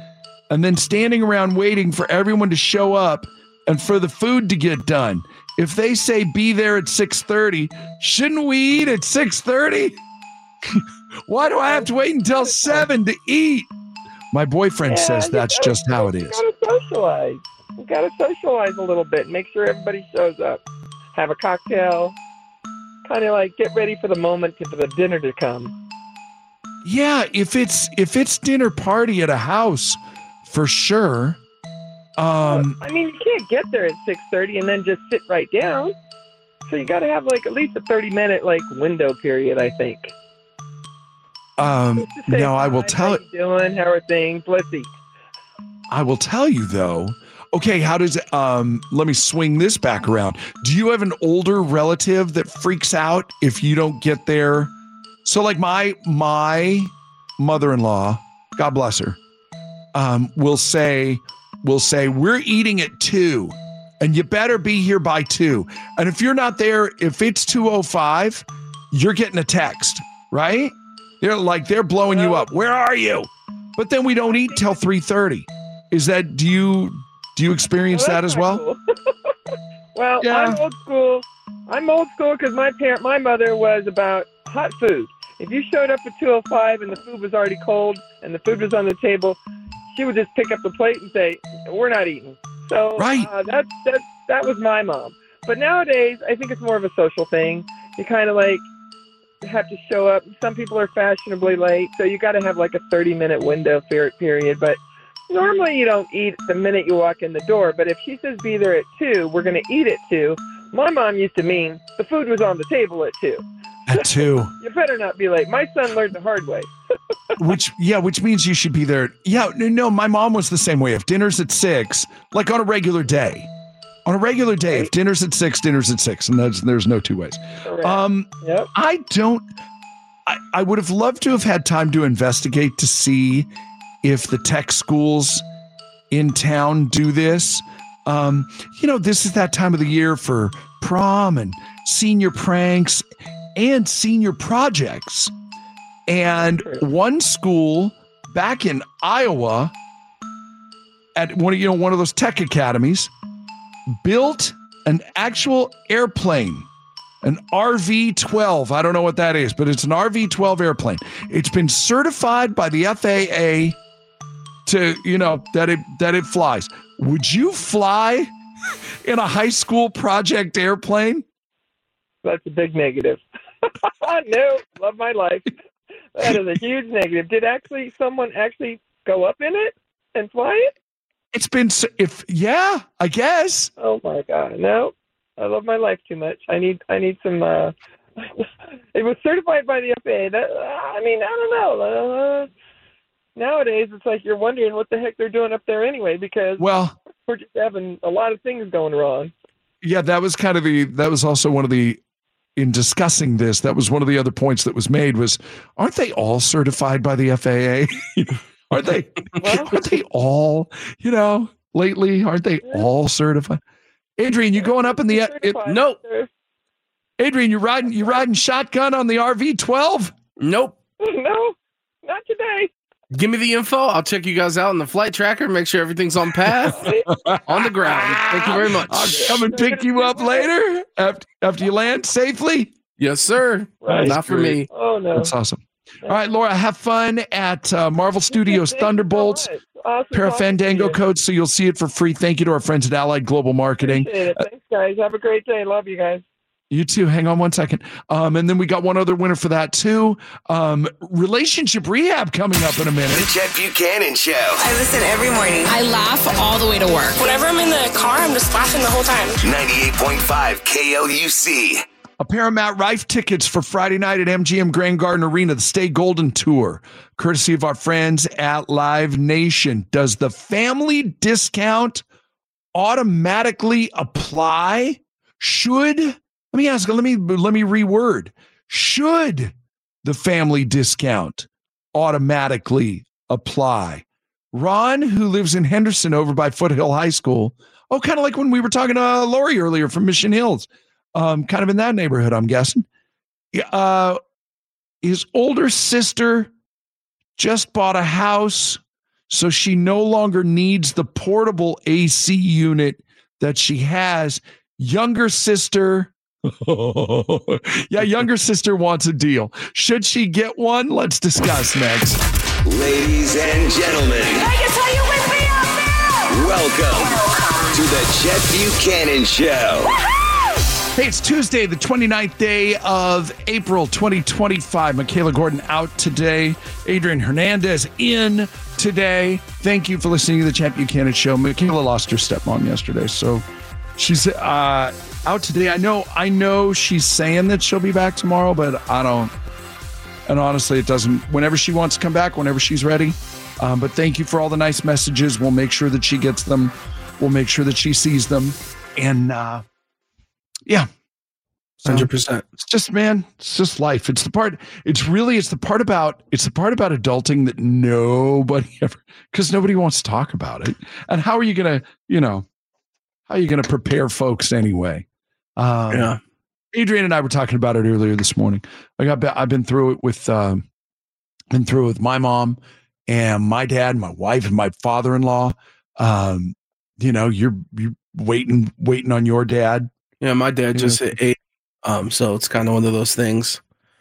and then standing around waiting for everyone to show up and for the food to get done. If they say be there at 6:30, shouldn't we eat at 6:30? Why do I have to wait until 7 to eat? My boyfriend says that's just how it is. You gotta socialize. You gotta socialize a little bit. Make sure everybody shows up. Have a cocktail. Kind of like get ready for the moment for the dinner to come. Yeah, if it's dinner party at a house, for sure. I mean, you can't get there at 6:30 and then just sit right down. So you got to have like at least a 30-minute like window period, I think. Now I will tell you. How you doing? How are things? Let's eat. I will tell you though. Okay, how does it, let me swing this back around. Do you have an older relative that freaks out if you don't get there? So like my mother-in-law, God bless her, will say, we're eating at 2 and you better be here by 2. And if you're not there, if it's 2:05, you're getting a text, right? They're blowing you up. Where are you? But then we don't eat till 3:30. Is that, do you experience that as well? Cool. Well, yeah. I'm old school. I'm old school because my mother was about hot food. If you showed up at 2:05 and the food was already cold and the food was on the table, she would just pick up the plate and say, "We're not eating." So right. That was my mom. But nowadays, I think it's more of a social thing. You kind of like have to show up. Some people are fashionably late, so you got to have like a 30-minute window period. But normally you don't eat the minute you walk in the door. But if she says be there at 2, we're going to eat at 2. My mom used to mean the food was on the table at 2. At 2. You better not be late. My son learned the hard way. which means you should be there. Yeah, no, my mom was the same way. If dinner's at 6, like on a regular day. On a regular day, if dinner's at 6, dinner's at 6, and there's no two ways. Yep. I would have loved to have had time to investigate to see if the tech schools in town do this. This is that time of the year for prom and senior pranks and senior projects. And one school back in Iowa at one of those tech academies built an actual airplane, an RV-12. I don't know what that is, but it's an RV-12 airplane. It's been certified by the FAA to, that it flies. Would you fly in a high school project airplane? That's a big negative. No, love my life. That is a huge negative. Did someone actually go up in it and fly it? It's been, I guess. Oh my God, no! I love my life too much. I need some. It was certified by the FAA. I don't know. Nowadays, it's like you're wondering what the heck they're doing up there anyway, because we're just having a lot of things going wrong. Yeah, that was also one of the. In discussing this, that was one of the other points that was made was, aren't they all certified by the FAA? Aren't they all, lately, aren't they all certified? Adrian, you going up in the, nope. Adrian, you riding shotgun on the RV-12? Nope. No, not today. Give me the info. I'll check you guys out on the flight tracker, make sure everything's on path, on the ground. Thank you very much. I'll come and pick you up later after you land safely. Yes, sir. Right. Not for me. Oh, no. That's awesome. All right, Laura, have fun at Marvel Studios Thunderbolts. Awesome. Parafandango code, so you'll see it for free. Thank you to our friends at Allied Global Marketing. Appreciate it. Thanks, guys. Have a great day. Love you guys. You too. Hang on one second. And then we got one other winner for that too. Relationship rehab coming up in a minute. The Chet Buchanan Show. I listen every morning. I laugh all the way to work. Whenever I'm in the car, I'm just laughing the whole time. 98.5 KLUC. A pair of Matt Rife tickets for Friday night at MGM Grand Garden Arena, the Stay Golden Tour, courtesy of our friends at Live Nation. Does the family discount automatically apply? Let me ask, let me reword. Should the family discount automatically apply? Ron, who lives in Henderson over by Foothill High School, kind of like when we were talking to Lori earlier from Mission Hills, kind of in that neighborhood, I'm guessing. His older sister just bought a house. So she no longer needs the portable AC unit that she has. Younger sister. Younger sister wants a deal. Should she get one? Let's discuss next. Ladies and gentlemen. Vegas, are you with me out there? Welcome to the Chet Buchanan Show. Woo-hoo! Hey, it's Tuesday, the 29th day of April 2025. Michaela Gordon out today. Adrian Hernandez in today. Thank you for listening to the Chet Buchanan Show. Michaela lost her stepmom yesterday, so she's out today. I know she's saying that she'll be back tomorrow, but I don't. And honestly, it doesn't. Whenever she wants to come back, whenever she's ready. But thank you for all the nice messages. We'll make sure that she gets them. We'll make sure that she sees them. And yeah, 100%. It's just, man, it's just life. It's the part about adulting that nobody ever, because nobody wants to talk about it. And how are you gonna prepare folks anyway? Yeah. Adrian and I were talking about it earlier this morning. I've been through it with my mom and my dad, my wife, and my father-in-law. You're waiting on your dad. Yeah, my dad just hit 8. So it's kind of one of those things.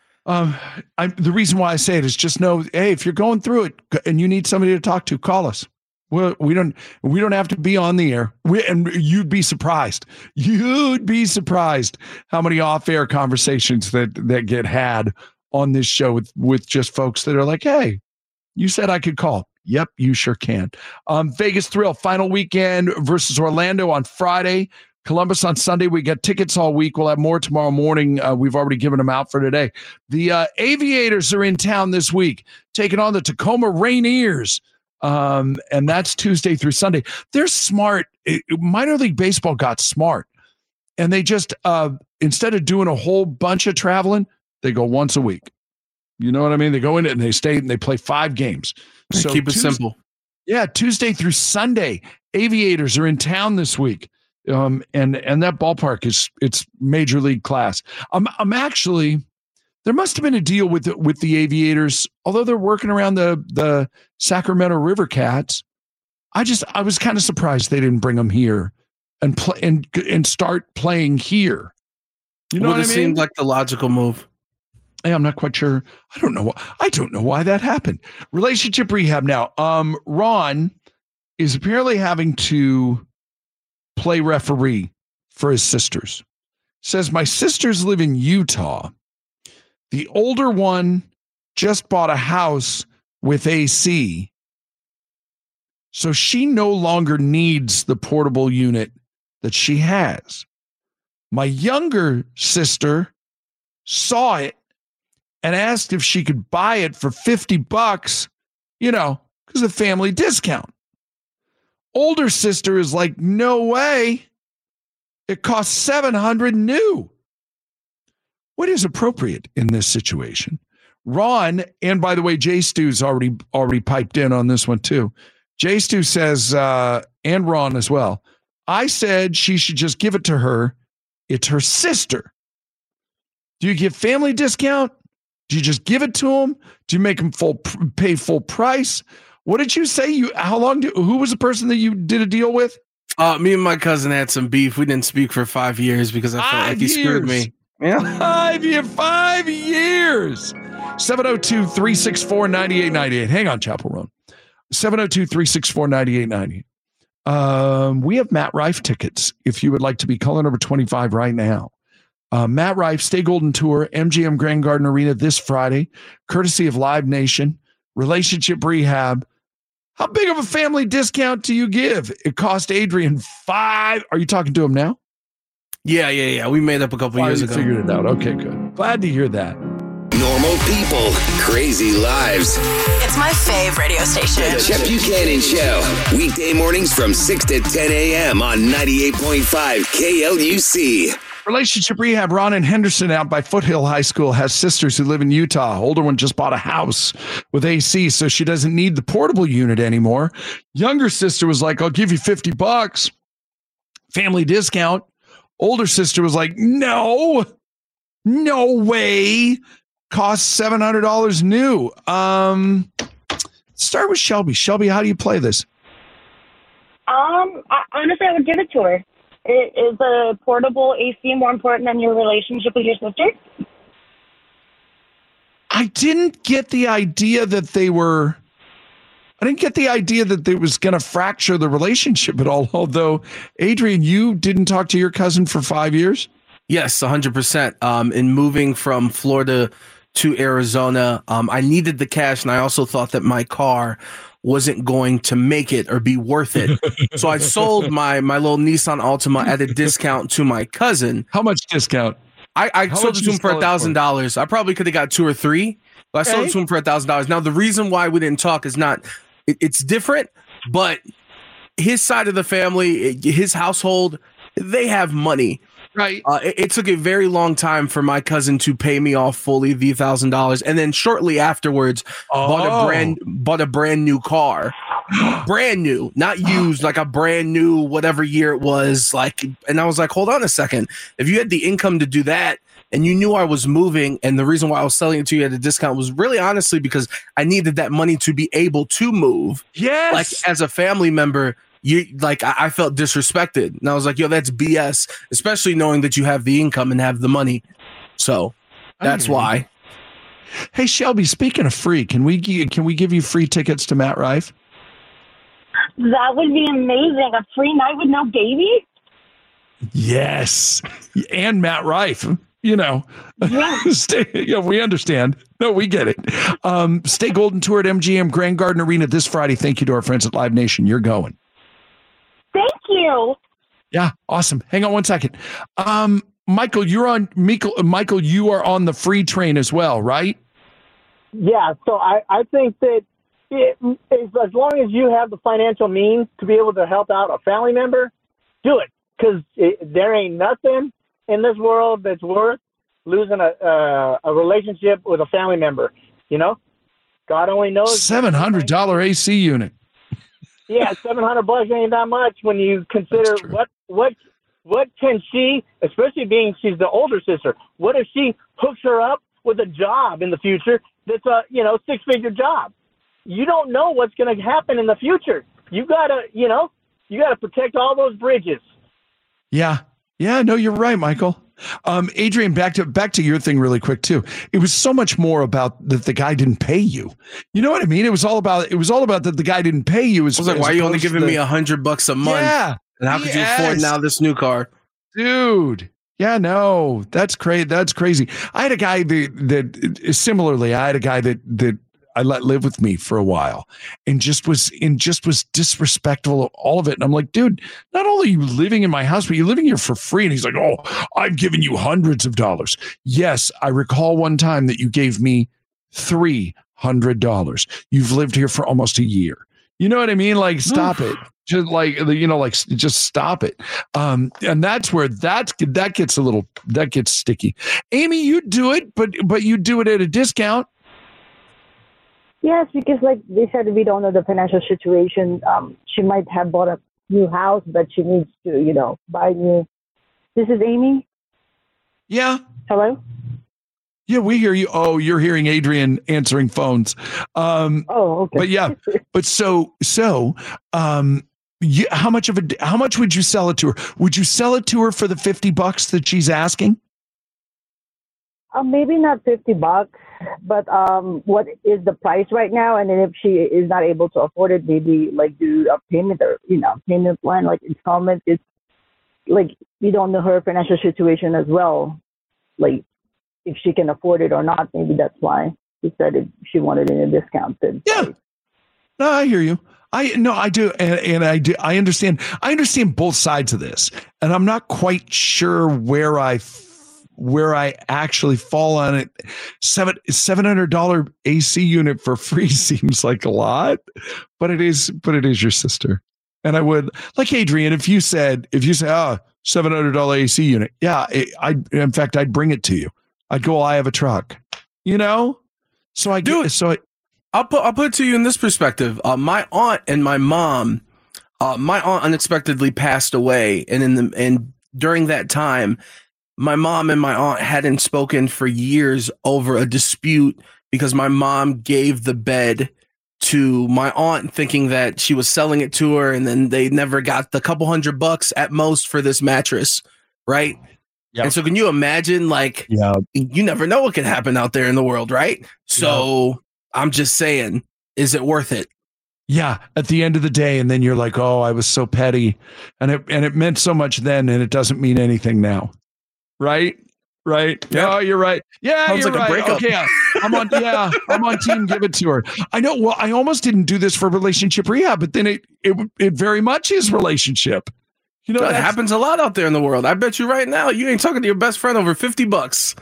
The reason why I say it is just know, hey, if you're going through it and you need somebody to talk to, call us. Well, we don't have to be on the air. And you'd be surprised. You'd be surprised how many off-air conversations that get had on this show with just folks that are like, hey, you said I could call. Yep, you sure can. Vegas Thrill, final weekend versus Orlando on Friday. Columbus on Sunday. We got tickets all week. We'll have more tomorrow morning. We've already given them out for today. The Aviators are in town this week, taking on the Tacoma Rainiers. And that's Tuesday through Sunday. They're smart. Minor League Baseball got smart. And they just, instead of doing a whole bunch of traveling, they go once a week. You know what I mean? They go in it and they stay and they play 5 games. So keep it simple. Yeah, Tuesday through Sunday, Aviators are in town this week. And that ballpark it's major league class. I'm actually, there must have been a deal with the Aviators, although they're working around the Sacramento River Cats. I was kind of surprised they didn't bring them here and play and start playing here. You know what I mean? It seemed like the logical move. Hey, I'm not quite sure. I don't know why that happened. Relationship rehab now. Ron is apparently having to play referee for his sisters. Says, my sisters live in Utah. The older one just bought a house with AC, so she no longer needs the portable unit that she has. My younger sister saw it and asked if she could buy it for $50, because of family discount. Older sister is like, no way. It costs $700 new. What is appropriate in this situation? Ron, and by the way, Jay Stu's already piped in on this one too. Jay Stu says, and Ron as well, I said she should just give it to her. It's her sister. Do you give family discount? Do you just give it to them? Do you make them pay full price? What did you say? Who was the person that you did a deal with? Me and my cousin had some beef. We didn't speak for 5 years because I felt like he screwed me. Yeah. 5 years. 702-364-9898. Hang on, Chapel Roan. 702-364-9898. We have Matt Rife tickets if you would like to be caller number 25 right now. Matt Rife, Stay Golden Tour, MGM Grand Garden Arena this Friday, courtesy of Live Nation. Relationship rehab. How big of a family discount do you give? It cost Adrian $5. Are you talking to him now? Yeah. We made up a couple years ago. Figured it out. Okay, good. Glad to hear that. Normal people, crazy lives. It's my fave radio station. The Chet Buchanan Show. Weekday mornings from 6 to 10 a.m. on 98.5 KLUC. Relationship rehab. Ron in Henderson out by Foothill High School has sisters who live in Utah. Older one just bought a house with AC, so she doesn't need the portable unit anymore. Younger sister was like, I'll give you $50. Family discount. Older sister was like, no way. Costs $700 new. start with Shelby. Shelby, how do you play this? Honestly, I would give it to her. Is a portable AC more important than your relationship with your sister? I didn't get the idea that they were. I didn't get the idea that they was going to fracture the relationship at all. Although, Adrian, you didn't talk to your cousin for 5 years? Yes, 100%. In moving from Florida to Arizona, I needed the cash, and I also thought that my car wasn't going to make it or be worth it. So I sold my little Nissan Altima at a discount to my cousin. How much discount? I sold it to him for $1,000. I probably could have got 2 or 3, but I sold it to him for $1,000. Now, the reason why we didn't talk is not, it's different, but his side of the family, his household, they have money. Right. It took a very long time for my cousin to pay me off fully the $1,000, and then shortly afterwards, bought a brand new car, brand new, not used, like a brand new whatever year it was. Like, and I was like, hold on a second, if you had the income to do that, and you knew I was moving, and the reason why I was selling it to you at a discount was really honestly because I needed that money to be able to move. Yes. Like as a family member. I felt disrespected, and I was like, "Yo, that's BS." Especially knowing that you have the income and have the money, so that's why. Hey, Shelby, speaking of free, can we give you free tickets to Matt Rife? That would be amazing. A free night with no baby. Yes, and Matt Rife. You know, we understand. No, we get it. Stay Golden Tour at MGM Grand Garden Arena this Friday. Thank you to our friends at Live Nation. You're going. Thank you. Yeah, awesome. Hang on one second. Michael, you are on the free train as well, right? Yeah, so I think that as long as you have the financial means to be able to help out a family member, do it. Because there ain't nothing in this world that's worth losing a relationship with a family member. You know, God only knows. $700 AC unit. Yeah, $700 ain't that much when you consider what can she, especially being she's the older sister. What if she hooks her up with a job in the future that's a 6-figure job? You don't know what's going to happen in the future. You gotta protect all those bridges. Yeah. No, you're right, Michael. Adrian, back to your thing really quick too. It was so much more about that the guy didn't pay you. You know what I mean? It was all about that the guy didn't pay you. I was like, why are you only giving me $100 a month? Yeah. And how could you afford now this new car? Dude. Yeah, no, that's crazy. That's crazy. I had a guy that I let live with me for a while and just was disrespectful of all of it. And I'm like, dude, not only are you living in my house, but you're living here for free. And he's like, oh, I've given you hundreds of dollars. Yes, I recall one time that you gave me $300. You've lived here for almost a year. You know what I mean? Like, stop it. Just stop it. And that's where that gets sticky. Amy, you do it, but you do it at a discount. Yes, because like they said, we don't know the financial situation. She might have bought a new house, but she needs to, buy new. This is Amy? Yeah. Hello? Yeah, we hear you. Oh, you're hearing Adrian answering phones. Okay. But yeah, how much would you sell it to her? Would you sell it to her for the $50 that she's asking? Maybe not $50, but what is the price right now? And then if she is not able to afford it, maybe like do a payment or payment plan, like installment. It's like you don't know her financial situation as well, like if she can afford it or not. Maybe that's why she said she wanted it in a discounted. Yeah, no, I hear you. I do, and I do. I understand both sides of this, and I'm not quite sure where I actually fall on it. $700 AC unit for free seems like a lot, but it is your sister. And I would, like Adrian, if you said, $700 AC unit. Yeah. In fact, I'd bring it to you. I'd go, I have a truck, so I do it. So I'll put it to you in this perspective. My aunt and my mom, my aunt unexpectedly passed away. And during that time, my mom and my aunt hadn't spoken for years over a dispute because my mom gave the bed to my aunt thinking that she was selling it to her, and then they never got the couple $100 at most for this mattress, right? Yep. And so can you imagine, like, you never know what could happen out there in the world, right? So I'm just saying, is it worth it? Yeah, at the end of the day, and then you're like, oh, I was so petty, and it meant so much then, and it doesn't mean anything now, right? Right? Yeah, oh, you're right. Yeah, sounds you're like right. a breakup. Okay, I'm on team. Give it to her. I know. Well, I almost didn't do this for relationship rehab, but then it very much is relationship. You know, that happens a lot out there in the world. I bet you right now you ain't talking to your best friend over $50.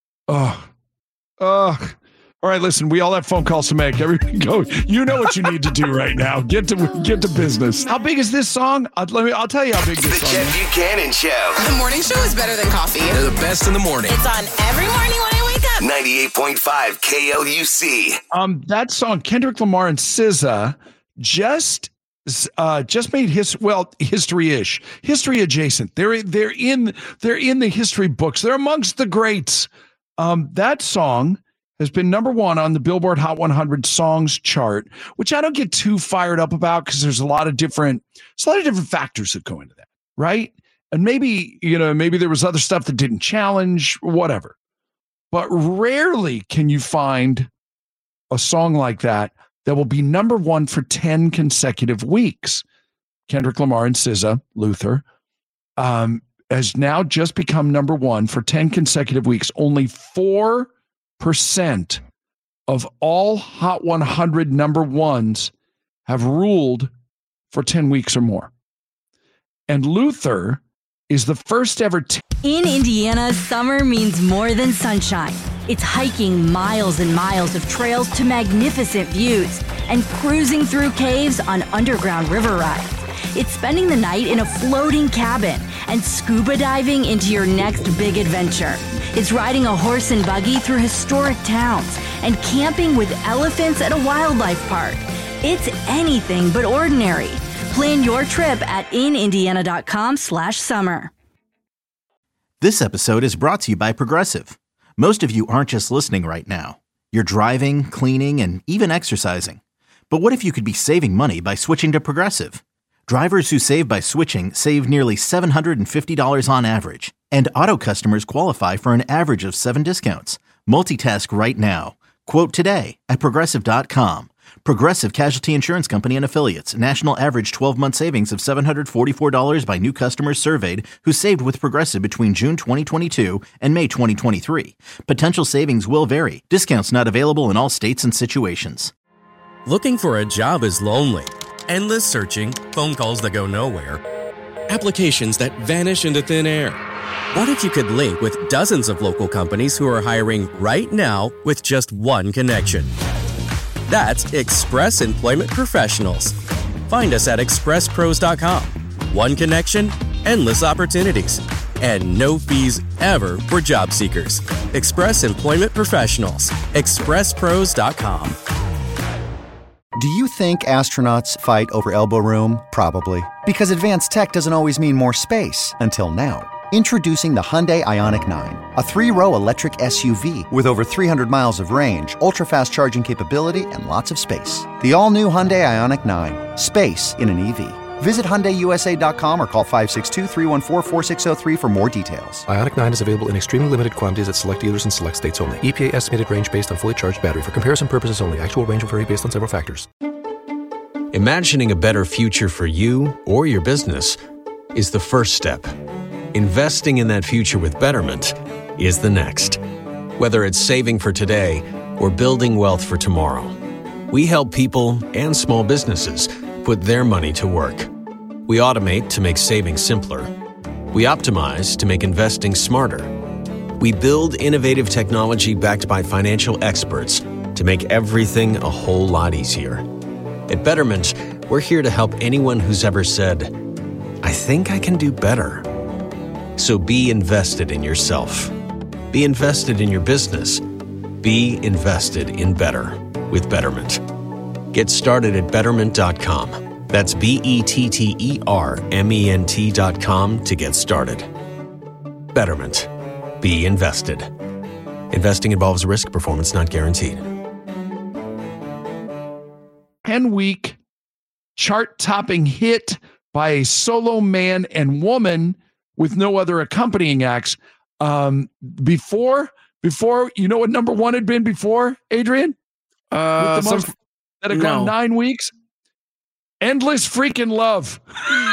All right, listen, we all have phone calls to make. Everybody go. You know what you need to do right now. Get to business. How big is this song? I'll tell you how big this song is. The Jeff Buchanan Show. The morning show is better than coffee. They're the best in the morning. It's on every morning when I wake up. 98.5 KLUC. That song, Kendrick Lamar and SZA, just made history-ish, history adjacent. They're in the history books. They're amongst the greats. That song has been number one on the Billboard Hot 100 songs chart, which I don't get too fired up about because there's a lot of different factors that go into that, right? And maybe there was other stuff that didn't challenge, whatever. But rarely can you find a song like that will be number one for 10 consecutive weeks. Kendrick Lamar and SZA, Luther, has now just become number one for 10 consecutive weeks. Only 4% of all Hot 100 number ones have ruled for 10 weeks or more. And Luther is the first ever. In Indiana, summer means more than sunshine. It's hiking miles and miles of trails to magnificent views and cruising through caves on underground river rides. It's spending the night in a floating cabin and scuba diving into your next big adventure. It's riding a horse and buggy through historic towns and camping with elephants at a wildlife park. It's anything but ordinary. Plan your trip at inindiana.com/summer. This episode is brought to you by Progressive. Most of you aren't just listening right now. You're driving, cleaning, and even exercising. But what if you could be saving money by switching to Progressive? Drivers who save by switching save nearly $750 on average. And auto customers qualify for an average of 7 discounts. Multitask right now. Quote today at Progressive.com. Progressive Casualty Insurance Company and Affiliates. National average 12-month savings of $744 by new customers surveyed who saved with Progressive between June 2022 and May 2023. Potential savings will vary. Discounts not available in all states and situations. Looking for a job is lonely. Endless searching, phone calls that go nowhere, applications that vanish into thin air. What if you could link with dozens of local companies who are hiring right now with just one connection? That's Express Employment Professionals. Find us at expresspros.com. One connection, endless opportunities, and no fees ever for job seekers. Express Employment Professionals. expresspros.com. Do you think astronauts fight over elbow room? Probably. Because advanced tech doesn't always mean more space. Until now. Introducing the Hyundai Ioniq 9. A 3-row electric SUV with over 300 miles of range, ultra-fast charging capability, and lots of space. The all-new Hyundai Ioniq 9. Space in an EV. Visit HyundaiUSA.com or call 562-314-4603 for more details. Ioniq 9 is available in extremely limited quantities at select dealers and select states only. EPA estimated range based on fully charged battery. For comparison purposes only. Actual range will vary based on several factors. Imagining a better future for you or your business is the first step. Investing in that future with Betterment is the next. Whether it's saving for today or building wealth for tomorrow, we help people and small businesses put their money to work. We automate to make saving simpler. We optimize to make investing smarter. We build innovative technology backed by financial experts to make everything a whole lot easier. At Betterment, we're here to help anyone who's ever said, I think I can do better. So be invested in yourself. Be invested in your business. Be invested in better with Betterment. Get started at Betterment.com. That's BETTERMENT.com to get started. Betterment. Be invested. Investing involves risk, performance not guaranteed. 10-week chart-topping hit by a solo man and woman with no other accompanying acts. Before, you know what number one had been before, Adrian? That had gone 9 weeks. Endless Freaking Love.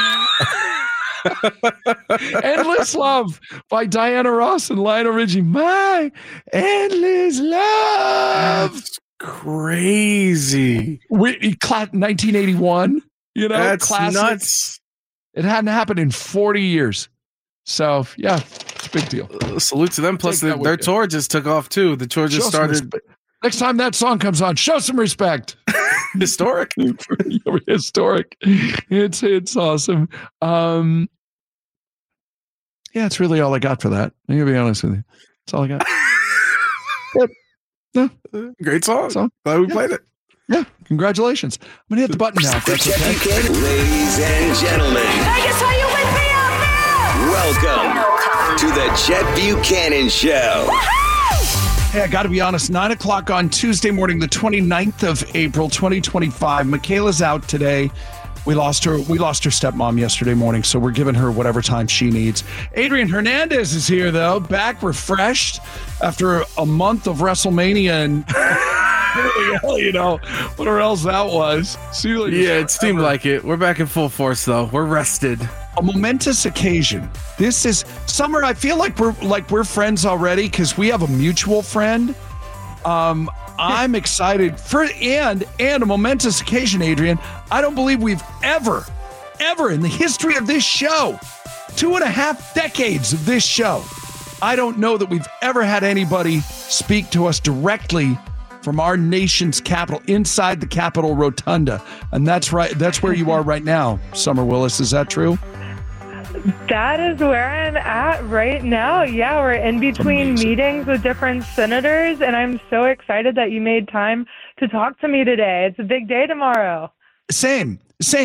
Endless Love by Diana Ross and Lionel Richie. My Endless Love. That's crazy. 1981. You know, that's classic. Nuts. It hadn't happened in 40 years. So, yeah, it's a big deal. Salute to them. Plus, their tour just took off, too. The tour just started. Next time that song comes on, show some respect. Historic. Historic. It's awesome. Yeah, it's really all I got for that. I'm going to be honest with you. That's all I got. No. Great song. Glad we played it. Yeah, congratulations. I'm going to hit the button now. The Chet Buchanan, ladies and gentlemen. Vegas, are you with me out there? Welcome to the Chet Buchanan Show. Hey, I got to be honest, 9 o'clock on Tuesday morning, the 29th of April, 2025. Michaela's out today. We lost her stepmom yesterday morning, so we're giving her whatever time she needs. Adrian Hernandez is here, though, back refreshed after a month of WrestleMania and you know, whatever else that was. It seemed like it. We're back in full force, though. We're rested. A momentous occasion. This is Summer. I feel like we're friends already because we have a mutual friend. I'm excited for and a momentous occasion, Adrian. I don't believe we've ever in the history of this show, 2.5 decades of this show, I don't know that we've ever had anybody speak to us directly from our nation's capital, inside the Capitol Rotunda. And that's right. That's where you are right now, Summer Willis. Is that true? That is where I'm at right now. Yeah, we're in between meetings with different senators, and I'm so excited that you made time to talk to me today. It's a big day tomorrow. Same.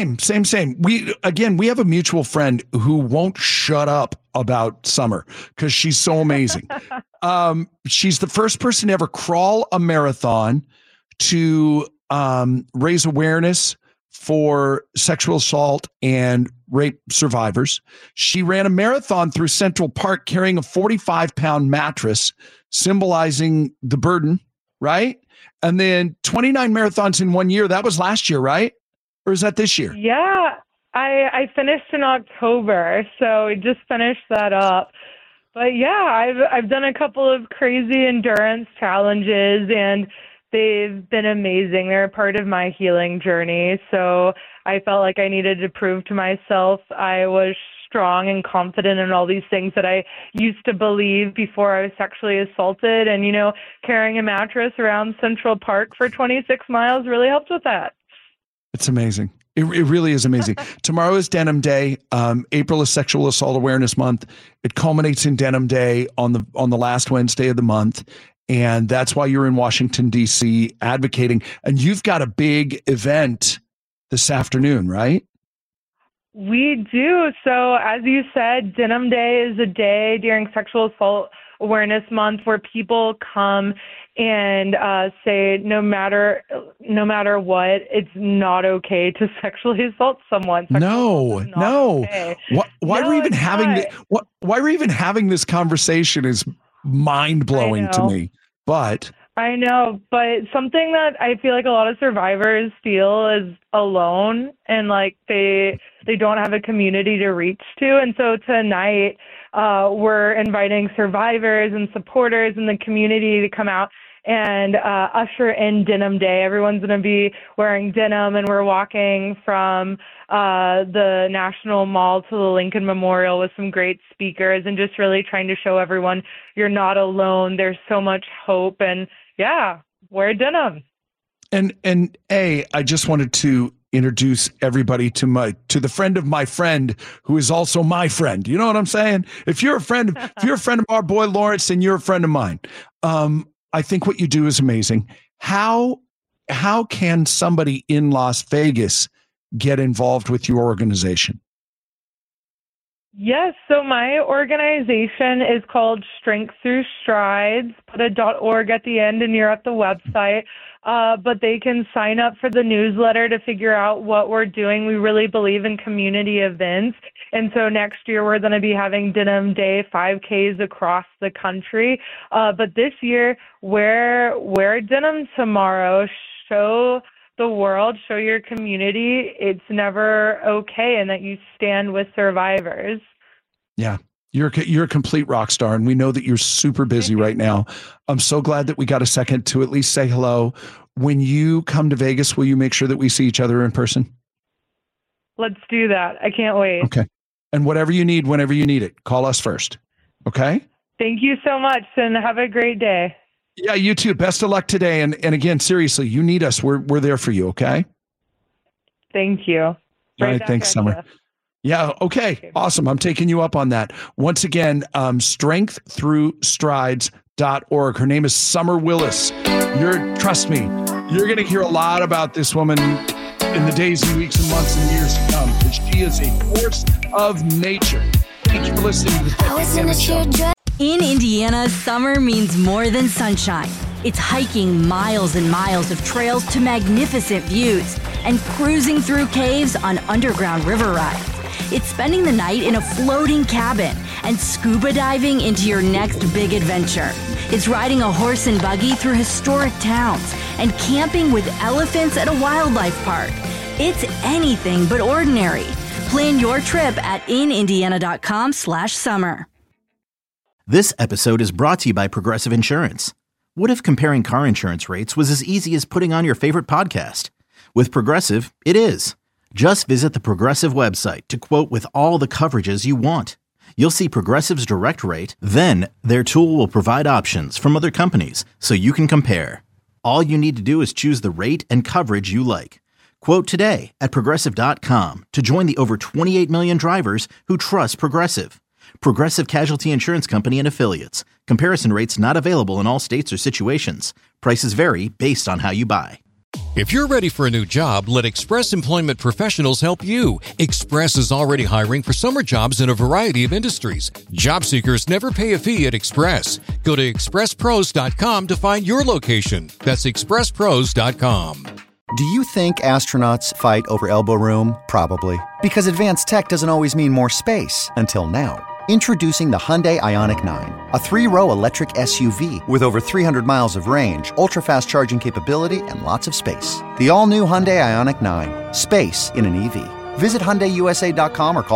We have a mutual friend who won't shut up about Summer because she's so amazing. She's the first person to ever crawl a marathon to raise awareness for sexual assault and rape survivors. She ran a marathon through Central Park carrying a 45-pound mattress, symbolizing the burden, right? And then 29 marathons in 1 year. That was last year, right? Or is that this year? Yeah, I finished in October, so we just finished that up. But yeah, I've done a couple of crazy endurance challenges, and they've been amazing. They're a part of my healing journey. So I felt like I needed to prove to myself I was strong and confident in all these things that I used to believe before I was sexually assaulted. And, you know, carrying a mattress around Central Park for 26 miles really helped with that. It's amazing. It really is amazing. Tomorrow is Denim Day. April is Sexual Assault Awareness Month. It culminates in Denim Day on the last Wednesday of the month. And that's why you're in Washington, D.C. advocating. And you've got a big event this afternoon, right? We do. So as you said, Denim Day is a day during Sexual Assault Awareness Month where people come and say no matter what, it's not okay to sexually assault someone. No. Okay. Why are we even having this conversation is mind-blowing to me. But I know, but something that I feel like a lot of survivors feel is alone, and like they don't have a community to reach to. And so tonight we're inviting survivors and supporters in the community to come out and usher in Denim Day. Everyone's going to be wearing denim, and we're walking from the National Mall to the Lincoln Memorial with some great speakers, and just really trying to show everyone you're not alone. There's so much hope, and yeah, wear denim. And I just wanted to introduce everybody to the friend of my friend who is also my friend. You know what I'm saying? If you're a friend of our boy Lawrence, then you're a friend of mine. I think what you do is amazing. How can somebody in Las Vegas get involved with your organization? Yes, so my organization is called Strength Through Strides. Put a .org at the end and you're at the website. but they can sign up for the newsletter to figure out what we're doing. We really believe in community events. And so next year we're going to be having Denim Day 5Ks across the country. But this year, wear denim tomorrow. Show the world, show your community it's never okay and that you stand with survivors. Yeah. You're a complete rock star, and we know that you're super busy right now. I'm so glad that we got a second to at least say hello. When you come to Vegas, will you make sure that we see each other in person? Let's do that. I can't wait. Okay. And whatever you need, whenever you need it, call us first. Okay? Thank you so much, and have a great day. Yeah, you too. Best of luck today. And again, seriously, you need us. We're there for you, okay? Thank you. All right, thanks, Summer. Yeah, okay. Awesome. I'm taking you up on that. Once again, strengththroughstrides.org. Her name is Summer Willis. Trust me, you're going to hear a lot about this woman in the days and weeks and months and years to come, because she is a force of nature. Thank you for listening to the Chip Buchanan Show. In Indiana, summer means more than sunshine. It's hiking miles and miles of trails to magnificent views and cruising through caves on underground river rides. It's spending the night in a floating cabin and scuba diving into your next big adventure. It's riding a horse and buggy through historic towns and camping with elephants at a wildlife park. It's anything but ordinary. Plan your trip at inindiana.com/summer. This episode is brought to you by Progressive Insurance. What if comparing car insurance rates was as easy as putting on your favorite podcast? With Progressive, it is. Just visit the Progressive website to quote with all the coverages you want. You'll see Progressive's direct rate, then their tool will provide options from other companies so you can compare. All you need to do is choose the rate and coverage you like. Quote today at Progressive.com to join the over 28 million drivers who trust Progressive. Progressive Casualty Insurance Company and Affiliates. Comparison rates not available in all states or situations. Prices vary based on how you buy. If you're ready for a new job, let Express Employment Professionals help you. Express is already hiring for summer jobs in a variety of industries. Job seekers never pay a fee at Express. Go to expresspros.com to find your location. That's expresspros.com. Do you think astronauts fight over elbow room? Probably. Because advanced tech doesn't always mean more space. Until now. Introducing the Hyundai Ioniq 9, a 3-row electric SUV with over 300 miles of range, ultra-fast charging capability, and lots of space. The all-new Hyundai Ioniq 9. Space in an EV. Visit HyundaiUSA.com or call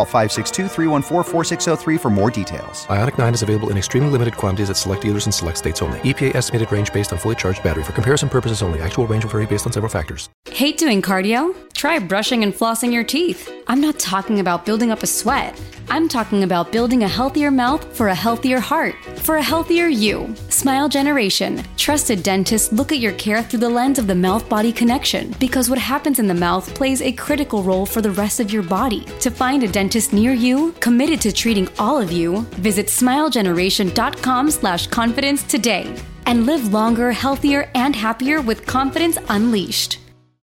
562-314-4603 for more details. Ioniq 9 is available in extremely limited quantities at select dealers and select states only. EPA estimated range based on fully charged battery. For comparison purposes only. Actual range will vary based on several factors. Hate doing cardio? Try brushing and flossing your teeth. I'm not talking about building up a sweat. I'm talking about building a healthier mouth for a healthier heart, for a healthier you. Smile Generation. Trusted dentists look at your care through the lens of the mouth-body connection, because what happens in the mouth plays a critical role for the rest of your body. To find a dentist near you, committed to treating all of you, visit smilegeneration.com/confidence today and live longer, healthier, and happier with confidence unleashed.